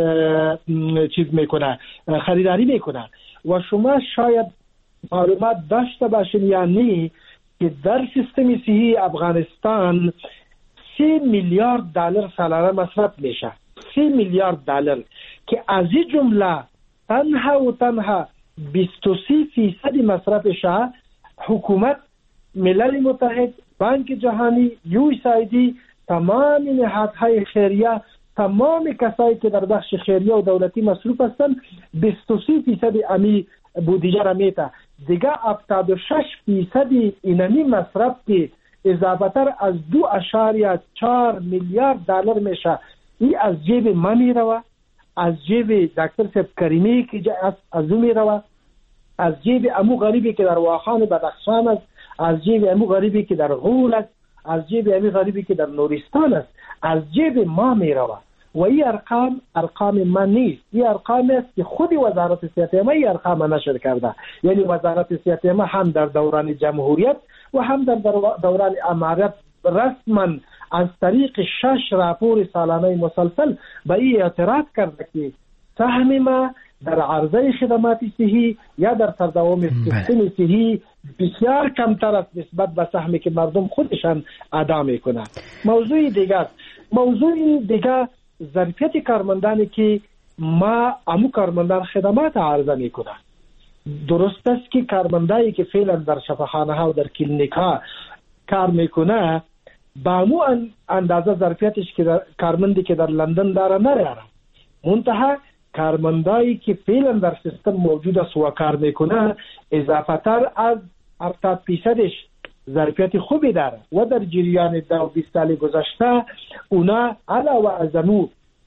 چیز میکنه، خریداری میکنه. و شما شاید معلومات داشته باشین یا نه که در سیستم صحی افغانستان سی میلیارد دلار سالانه مصرف میشه. سی میلیارد دلار که از این جمله تنها و تنها بیست و سه فیصد مصرفش حکومت ملل متحد، بانک جهانی، یو اس آی دی، تمام نهادهای خیریه، تمام کسایی که در بخش خیریه و دولتی مصروف هستند بیست و سه فیصد امی بودجه را میته. دیگه هفتاد و شش فیصد اینمی مصرف که اضافه تر از دو اشاریه چهار میلیارد دلار میشه، این از جیب من میروه، از جیب دکتر صاحب کریمی که از او میروه، از جیب امو غریبی که در واخان بدخشان است، از جیب امو غریبی که در غول است، از جیب امو غریبی که در نورستان است، از جیب ما میروه. و این ارقام ارقام من نیست، این ارقام است که خود وزارت صحت ما این ارقام نشر کرده. یعنی وزارت صحت ما هم در دوران جمهوریت و هم در دوران امارت رسما از طریق شش راپور سالانه مسلسل به این اعتراض کرده که سهم ما در عرضه خدمات صحی یا در سردوام سیستم صحی بسیار کمتر است نسبت به سهمی که مردم خودشان ادا میکنند. موضوع دیگر موضوع دیگر ظرفیت کارمندانی که ما امو کارمندان خدمات عرضه میکنند. درست است که کارمندایی که فعلا در شفاخانه ها و در کلینیک ها کار میکنه با امو اندازه ظرفیتش که کارمندی که در لندن داره نره. منتها کارمندایی که فعلا در سیستم موجود است و کار میکنه اضافه تر از هفتاد فیصدش ظرفیت خوبی داره و در جریان دو بیست سال گذشته اونا علاوه از امو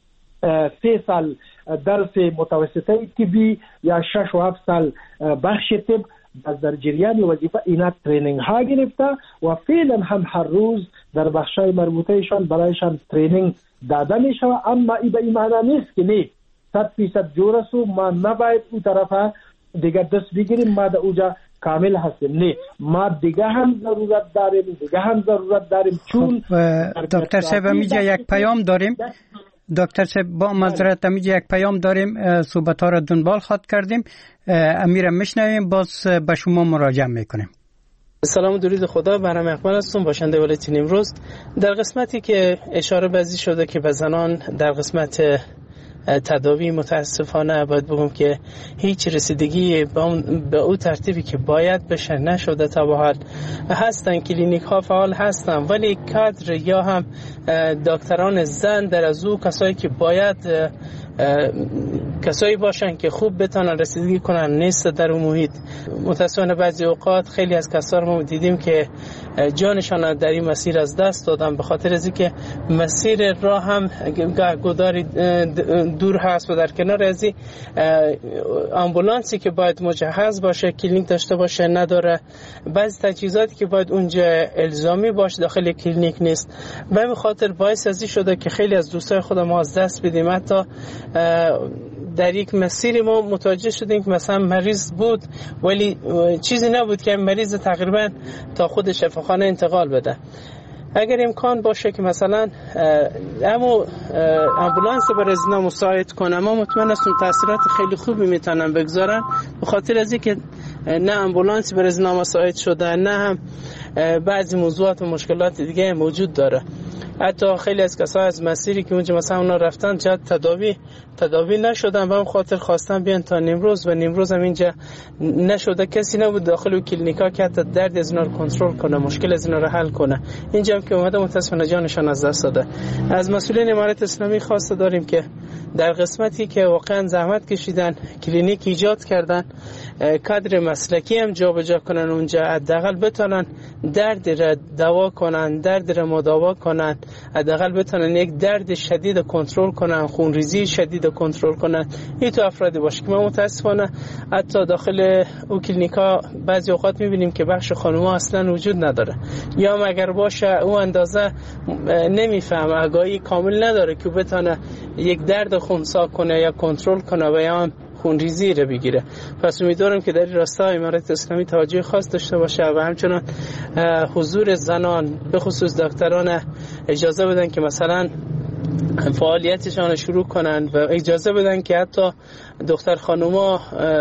سه سال درس متوسطه طبی یا شش و هفت سال بخش طب از در جریان وظیفه اینا ترینینگ ها گرفته و فعلا هم هر روز در بخشای مربوطهشان برایشان ترینینگ داده می شود. اما ای به این معنی نیست که نه صد فیصد جور است و ما نباید اون طرف دیگه دست بگیریم، ما در اوجا کامل هستیم. نه، ما دیگه هم ضرورت داریم، دیگه هم ضرورت داریم. چون دکتر صاحب میجا یک پیام داریم. دکتر صاحب با معذرت میجا یک پیام داریم، صحبت ها را دنبال خواد کردیم، امیرم میشنویم، باز به شما مراجعه میکنیم. سلام و درود خدا، برنامه اقبال هستم، باشنده ولایت امروز. در قسمتی که اشاره بازی شده که به زنان در قسمت تداوی متاسفانه باید بگم که هیچ رسیدگی به اون ترتیبی که باید بشه نشده. تا به حال هستن کلینیک ها فعال هستن، ولی کادر یا هم دکتران زن در از او کسایی که باید کسایی باشن که خوب بتونن رسیدگی کنن نیست در اون محیط. متاسفانه بعضی اوقات خیلی از کسا رو دیدیم که جانشان در این مسیر از دست دادن به خاطر از اینکه مسیر راه هم گوداری دور هست و در کنار از این آمبولانسی که باید مجهز باشه، کلینیک داشته باشه نداره. بعضی تجهیزاتی که باید اونجا الزامی باشه داخل کلینیک نیست. به این خاطر باعث از این شده که خیلی از دوستای خودم از دست بدیم. حتی در یک مسیری ما متوجه شدیم که مثلا مریض بود ولی چیزی نبود که مریض تقریبا تا خود شفاخانه انتقال بده. اگر امکان باشه که مثلا امو امبولانس برای ازنا مساعد کنه، ما مطمئن هستم تاثیرات خیلی خوبی میتونن بگذارن، به خاطر از اینکه نه امبولانس برای ازنا مساعد شده، نه هم بعضی موضوعات و مشکلات دیگه موجود داره. حتی خیلی از کسا از مسیری که اونجا مثلا اونا رفتن جد تداوی تداوی نشدن، به اون خاطر خواستن بیان تا نیمروز و نیمروز هم اینجا نشده. کسی نبود داخل و کلینیکا که حتی درد از اینا رو کنترل کنه، مشکل از اینا رو حل کنه. اینجا هم که اومده متاسفانه جانشان از دست داده. از مسئولین امارت اسلامی خواسته داریم که در قسمتی که واقعا زحمت کشیدن، کلینیک ایجاد کردن، کادر مسلکی هم جابجا کنن اونجا، حداقل بتونن درد را دوا کنن، درد را مداوا کنن، حداقل بتونن یک درد شدید کنترل کنن، خونریزی شدید کنترل کنن. این تو افرادی باشه که ما متاسفانه حتی داخل او کلینیکا بعضی اوقات میبینیم که بخش خانوما اصلا وجود نداره، یا اگر باشه او اندازه نمیفهم، آگاهی کامل نداره که بتونه یک درد خونسا کنه یا کنترل کنه و یا خونریزی رو بگیره. پس امیدوارم که در این راستا امارت اسلامی توجه خاص داشته باشه و همچنان حضور زنان به خصوص دکتران اجازه بدن که مثلا فعالیتشان رو شروع کنن و اجازه بدن که حتی دختر خانوما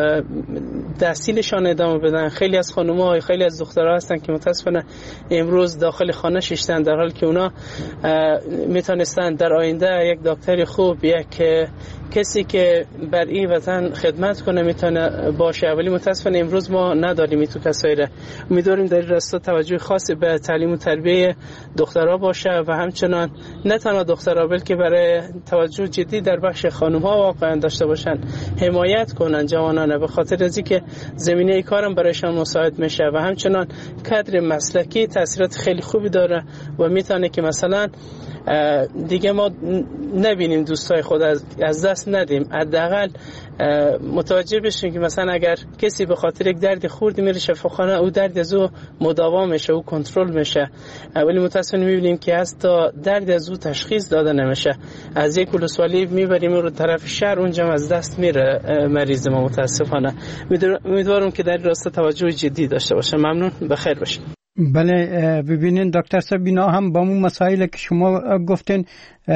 تحصیلشان ادامه بدن. خیلی از خانوما، خیلی از دخترها هستن که متاسفانه امروز داخل خانه ششتن، در حالی که اونا میتونستن در آینده یک دکتر خوب، یک کسی که بر این وطن خدمت کنه میتونه باشه، ولی متاسفانه امروز ما نداریم این تو کسایی را. امیدواریم در این راستا توجه خاصی به تعلیم و تربیه دخترها باشه و همچنان نه تنها دخترها بلکه برای توجه جدی در بخش خانم‌ها واقعا داشته باشن، حمایت کنن جوانانه، به خاطر از اینکه زمینه کارم برایشان مساعد میشه و همچنان کادر مسلکی تاثیرات خیلی خوبی داره و میتونه که مثلا دیگه ما نبینیم دوستای خود از دست ندیم، حداقل متوجه بشیم که مثلا اگر کسی به خاطر یک درد خوردی میره شفاخانه، او درد از او مداوا میشه، او کنترل میشه، ولی متاسفانه میبینیم که حتی درد از او تشخیص داده نمیشه. از یک ولسوالی میبریم رو طرف شهر، اونجا از دست میره مریض ما متاسفانه. امیدوارم که در راستا توجه جدی داشته باشه. ممنون، بخیر باشید. بله ببینین دکتر صاحب، اینا هم با اون مسائل که شما گفتین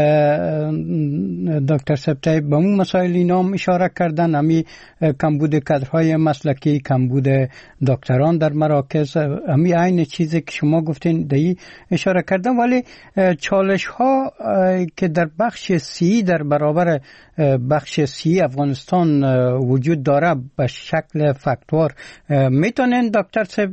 دکتر صاحب با اون مسائل اینا هم اشاره کردن، همی کمبود کادرهای مسلکی، کمبود دکتران در مراکز، همی عین چیزی که شما گفتین دی اشاره کردن. ولی چالش ها که در بخش سی در برابر بخش سی افغانستان وجود داره به شکل فاکتور، میتونین دکتر صاحب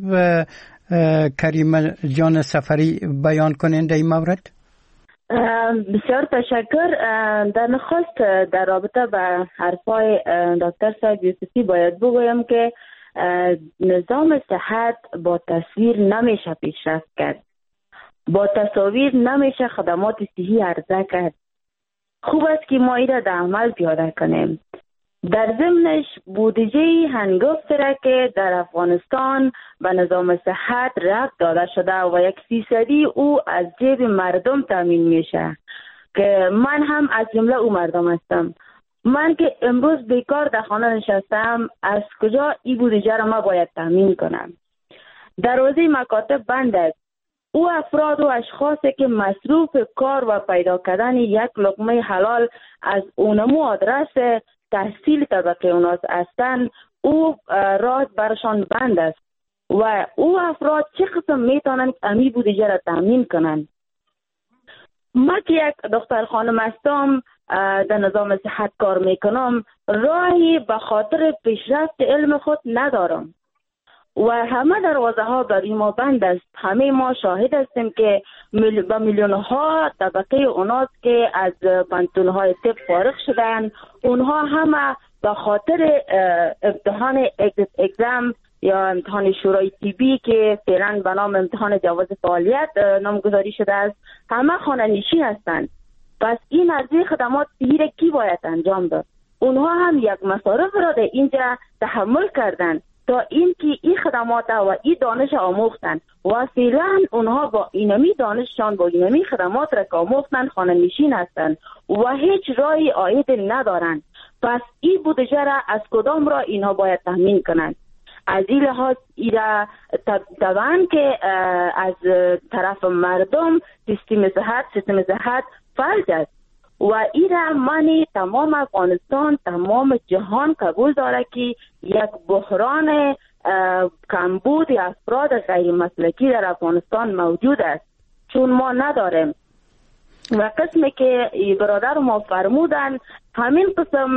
کریم جان سفری بیان کنین در این مورد؟ بسیار تشکر. در نخست در رابطه با حرفای دکتر صاحب یوسفی باید بگویم که نظام صحت با تصویر نمیشه پیشرفت کرد، با تصاویر نمیشه خدمات صحی عرضه کرد. خوب است که ما ایره در عمل پیاده کنیم. در ضمنش بودجه هنگفت را که در افغانستان به نظام صحت ربط داده شده و یک فیصدی او از جیب مردم تامین میشه که من هم از جمله او مردم هستم. من که امروز بیکار در خانه نشستم، از کجا این بودجه را ما باید تامین کنم؟ دروازه مکاتب بند است. او افراد و اشخاصی که مصروف کار و پیدا کردن یک لقمه حلال از اونمو آدرس تحصیل طبقه اوناس هستند، او راه برشان بند است و او افراد چه قسم میتونند امی بودجه را تامین کنند؟ ما که یک دختر خانم هستم، در نظام صحت کار میکنم، راهی به خاطر پیشرفت علم خود ندارم و همه دروازه ها برای ما بند است. همه ما شاهد هستیم که مل... با میلیون ها طبقه اوناس که از پانتون های طب فارغ شدن، اونها همه به خاطر امتحان اگزم یا امتحان شورای طبی که فعلا به نام امتحان جواز فعالیت نامگذاری شده است، همه خانه نشین هستند. پس این عرضه خدمات صحی را کی باید انجام داد؟ اونها هم یک مصارف را در اینجا تحمل کردند تا اینکه این خدمات و این دانش آموختن و فعلا اونها با اینمی دانششان با اینمی خدمات را که آموختن خانه نشین هستند و هیچ راهی عاید ندارند. پس این بودجه را از کدام را اینها باید تامین کنند؟ از این لحاظ ایرا طبعا که از طرف مردم سیستم صحت سیستم صحت فلج است و ایرا منی تمام افغانستان تمام جهان قبول داره که یک بحران کمبود افراد غیر مسلکی در افغانستان موجود است، چون ما نداریم. و قسمی که برادر ما فرمودن همین قسم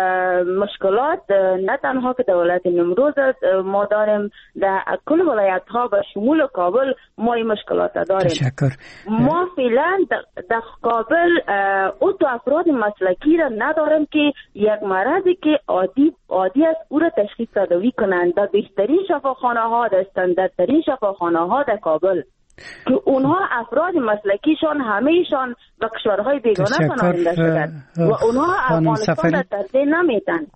مشکلات نه تنها که دولت نمروز ما داریم، در کل ولایت ها به شمول کابل ما این مشکلات داریم. تشکر. ما فعلا در کابل او تو افراد مسلکی را نداریم که یک مرضی که عادی عادی است او را تشخیص دادوی کنند در بهترین شفاخانه ها، در استانداردترین شفاخانه ها در کابل، که اونها افراد مسلکیشان همهشان به کشورهای بیگانه پناهنده شدند و اونها افغانستان را ترجیح نمیدن.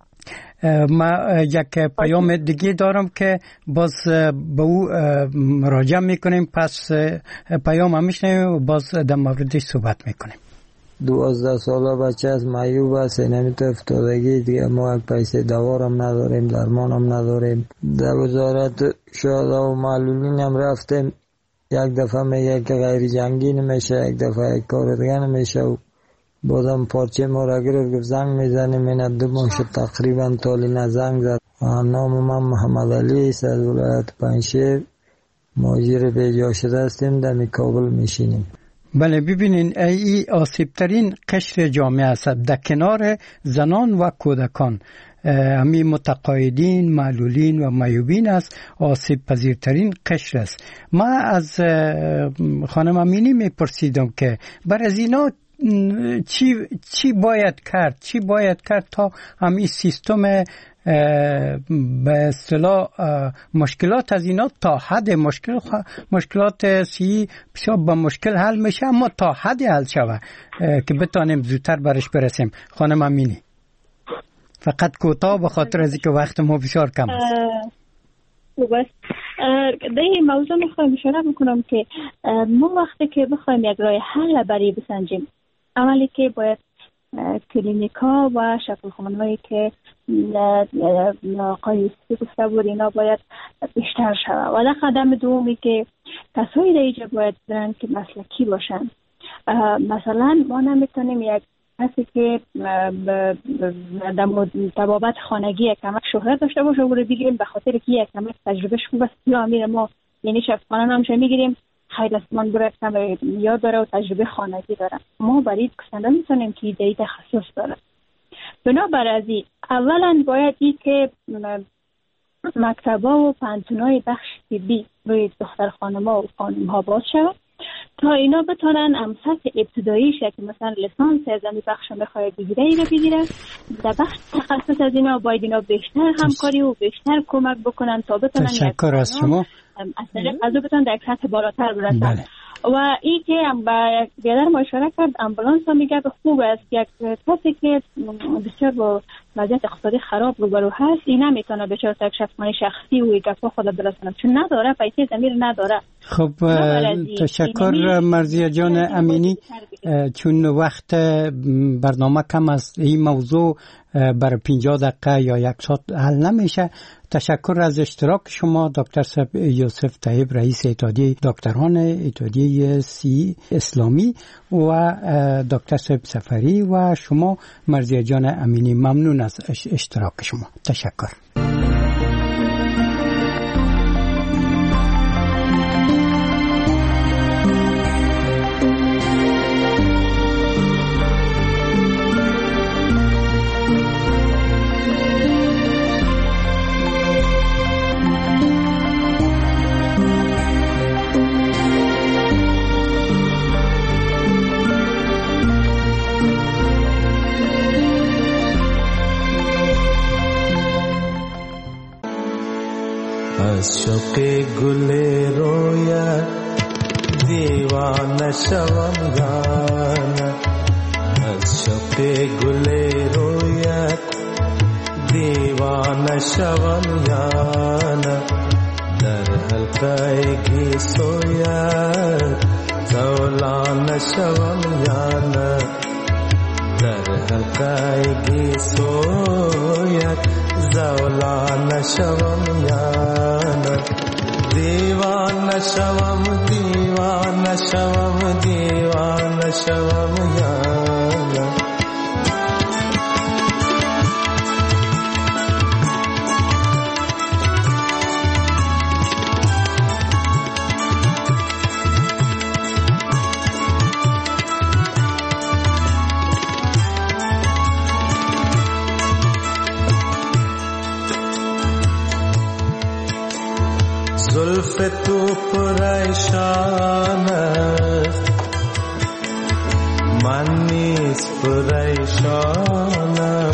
ما یک پیام دیگه دارم که باز به او مراجعه میکنیم، پس پیام هم میشنیم و باز در موردش صحبت میکنیم. دوازده ساله بچه از معیوب است، نمیتونه افتادگی دیگه، ما یک پیسه دوارم نداریم، درمان هم نداریم. در وزارت شهدا و معلولین هم رفتیم، یک دفعه میگه که غیر جنگی نمیشه، یک دفعه یک کار دیگه نمیشه و بازم پارچه ما را گرفت گفت زنگ میزنیم. این دو ماه شد تقریبا تالینا زنگ زد. نام من محمد علی است، از ولایت پنجشیر، مهاجر بیجا شده هستیم، در کابل میشینیم. بله ببینین ای آسیبترین قشر جامعه است در کنار زنان و کودکان. همی متقاعدین، معلولین و معیوبین است آسیب پذیرترین قشر است. ما از خانم امینی میپرسیدم که بر از اینا چی چی باید کرد چی باید کرد تا همین سیستم به اصطلاح مشکلات از اینا تا حد مشکل مشکلات سی بسیار با مشکل حل میشه، اما تا حد حل شوه که بتانیم زودتر برش برسیم. خانم امینی فقط کوتاه به خاطر از اینکه وقت ما بسیار کم است. بس در این موضوع میخوایم اشاره بکنم که ما وقتی که بخوایم یک راه حل برای بسنجیم، اولی که باید کلینیکا و شفاخانه‌هایی که آقای یوسفی گفته بود اینا باید بیشتر شود و در قدم دومی که کسایی در اینجا باید برن که مسلکی باشن. مثلا ما نمیتونیم یک کسی که در طبابت خانگی یک کمک شهرت داشته باشه و رو بگیریم به خاطر که یک کمک تجربه خوب است یا امیر ما یعنی شفاخانه همشه میگیریم خیلی اسمان برای کم یاد داره و تجربه خانگی داره. ما برای کسنده میتونیم که ایده تخصص داره. بنابر از این اولا باید ای که مکتبا و پانتونای بخش طبی روی دختر خانما و خانم ها باز شود تا اینا بتونن هم سطح ابتداییش که مثلا لیسانس از این بخش میخواد بگیره ای رو بگیره. در بخش تخصص از اینا باید اینا بیشتر همکاری و بیشتر کمک بکنن تا بتونن تشکر از شما از او بتونن در سطح بالاتر برسن. بله. و این که با بیادر ما اشاره کرد امبولانس ها میگه خوب است یک کسی که بسیار با وضعیت اقتصادی خراب روبرو هست این نمیتونه بچه تا یک شفاخانه شخصی و گپا خود برسونه چون نداره پیسه ضمیر نداره. خب تشکر مرضیه جان امینی. چون وقت برنامه کم است این موضوع برای پنجاه دقیقه یا یک ساعت حل نمیشه. تشکر از اشتراک شما دکتر صاحب یوسف طیب رئیس اتحادیه دکتران اتحادیه سی اسلامی و دکتر صاحب سفری و شما مرضیه جان امینی. ممنون از اشتراک شما. تشکر. از شوق گل رویت دیوانه شوم یانه از شوق گل رویت دیوانه شوم یانه در حلقه گیسویت زولانه شوم یانه در حلقه گیسویت زولانه شوم یانه دیوانه شوم دیوانه شوم دیوانه شوم یانه زلف تو پریشان است من نیز پریشانم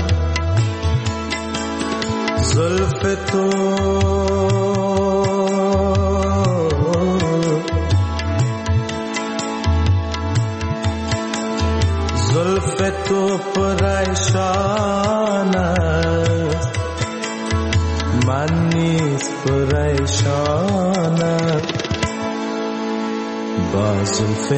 زلف تو زلف تو پریشان است من نیز پریشانم با زلف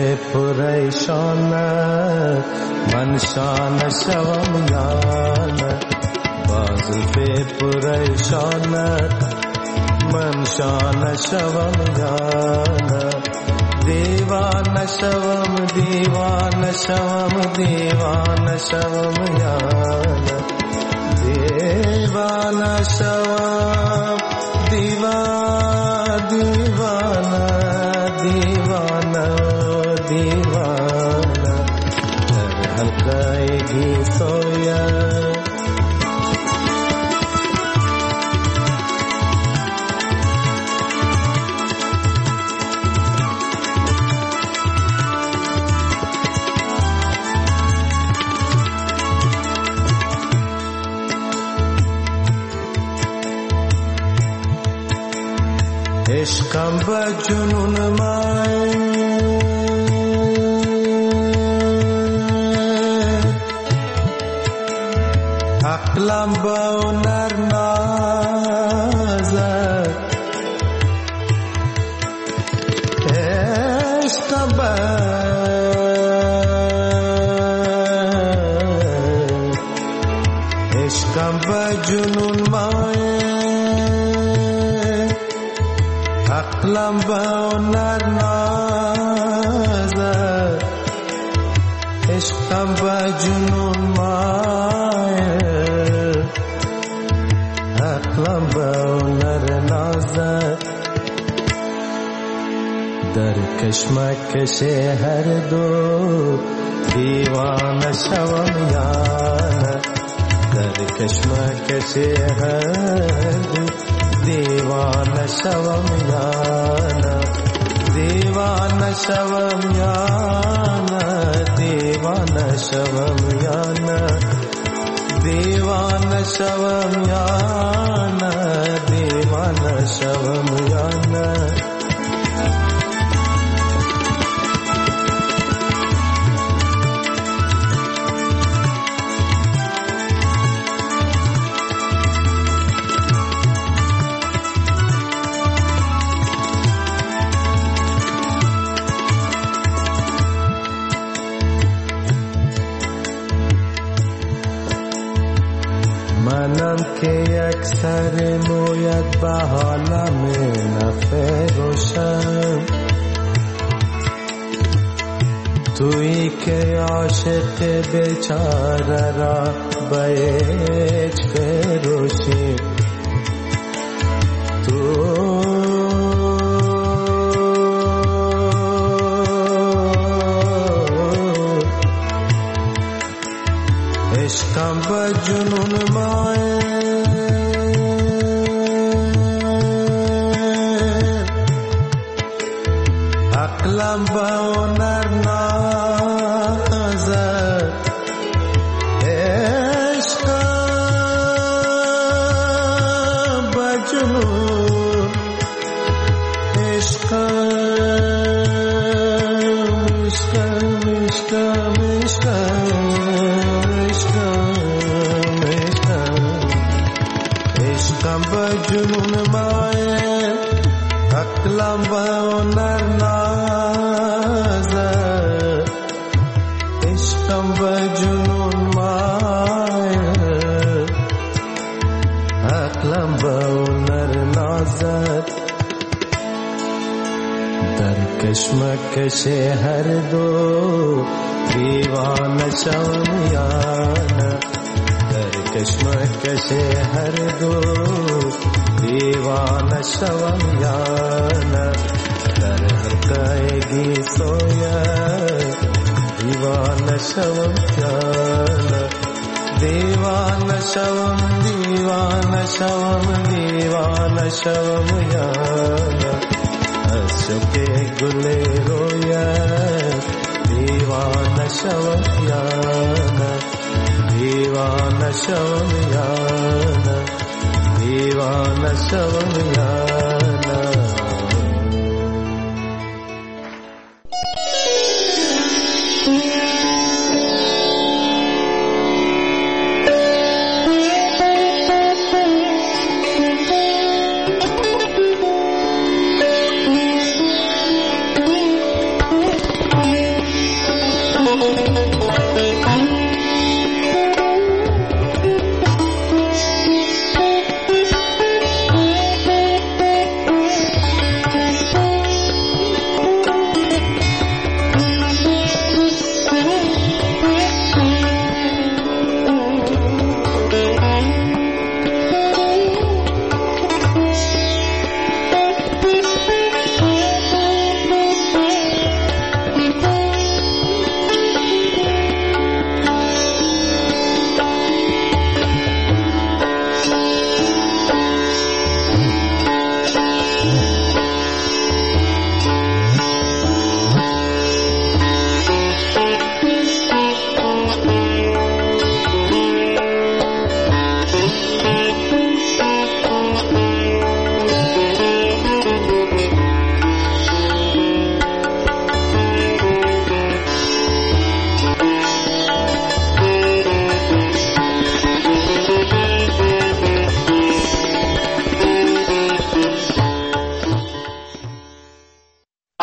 پریشانم من شانه شوم یانه با زلف پریشانم من شانه شوم یانه دیوانه شوم دیوانه شوم دیوانه شوم یانه دیوانه شوم دیوانه دیوانه دیوانه دیوانه عشقم به جنون من عقلم به هنر نازد عشقم به عشقم به جنون من عقلم به هنر نازد عشقم به جنون من عقلم به هنر نازد در کشمکش هر دو دیوانه شوم یا نه در کشمکش هر دو دیوانه شوم یا نه دیوانه شوم یا نه دیوانه شوم یا نه دیوانه شوم یا نه دیوانه شوم یا نه منم که یک سر مویت به حالم نفروشم تویی که عاشق بیچاره را به هیچ فروشی تو عشقم به جنون من عقلم به هنر نازد عشقم به جنون عشقم عشقم عشقم عشقم به جنون من عقلم به هنر نازد عشقم به جنون من عقلم به هنر نازد در کشمکش هر دو دیوانه شوم یا نه در کشمکش هر دو دیوانه شوم یا نه در حلقه سویا دیوانه شوم یا نه دیوانه شوم دیوانه شوم دیوانه شوم یا نه از شوق گل رویا دیوانه شوم یا نه دیوانه شوم یا نه دیوانه شوم یا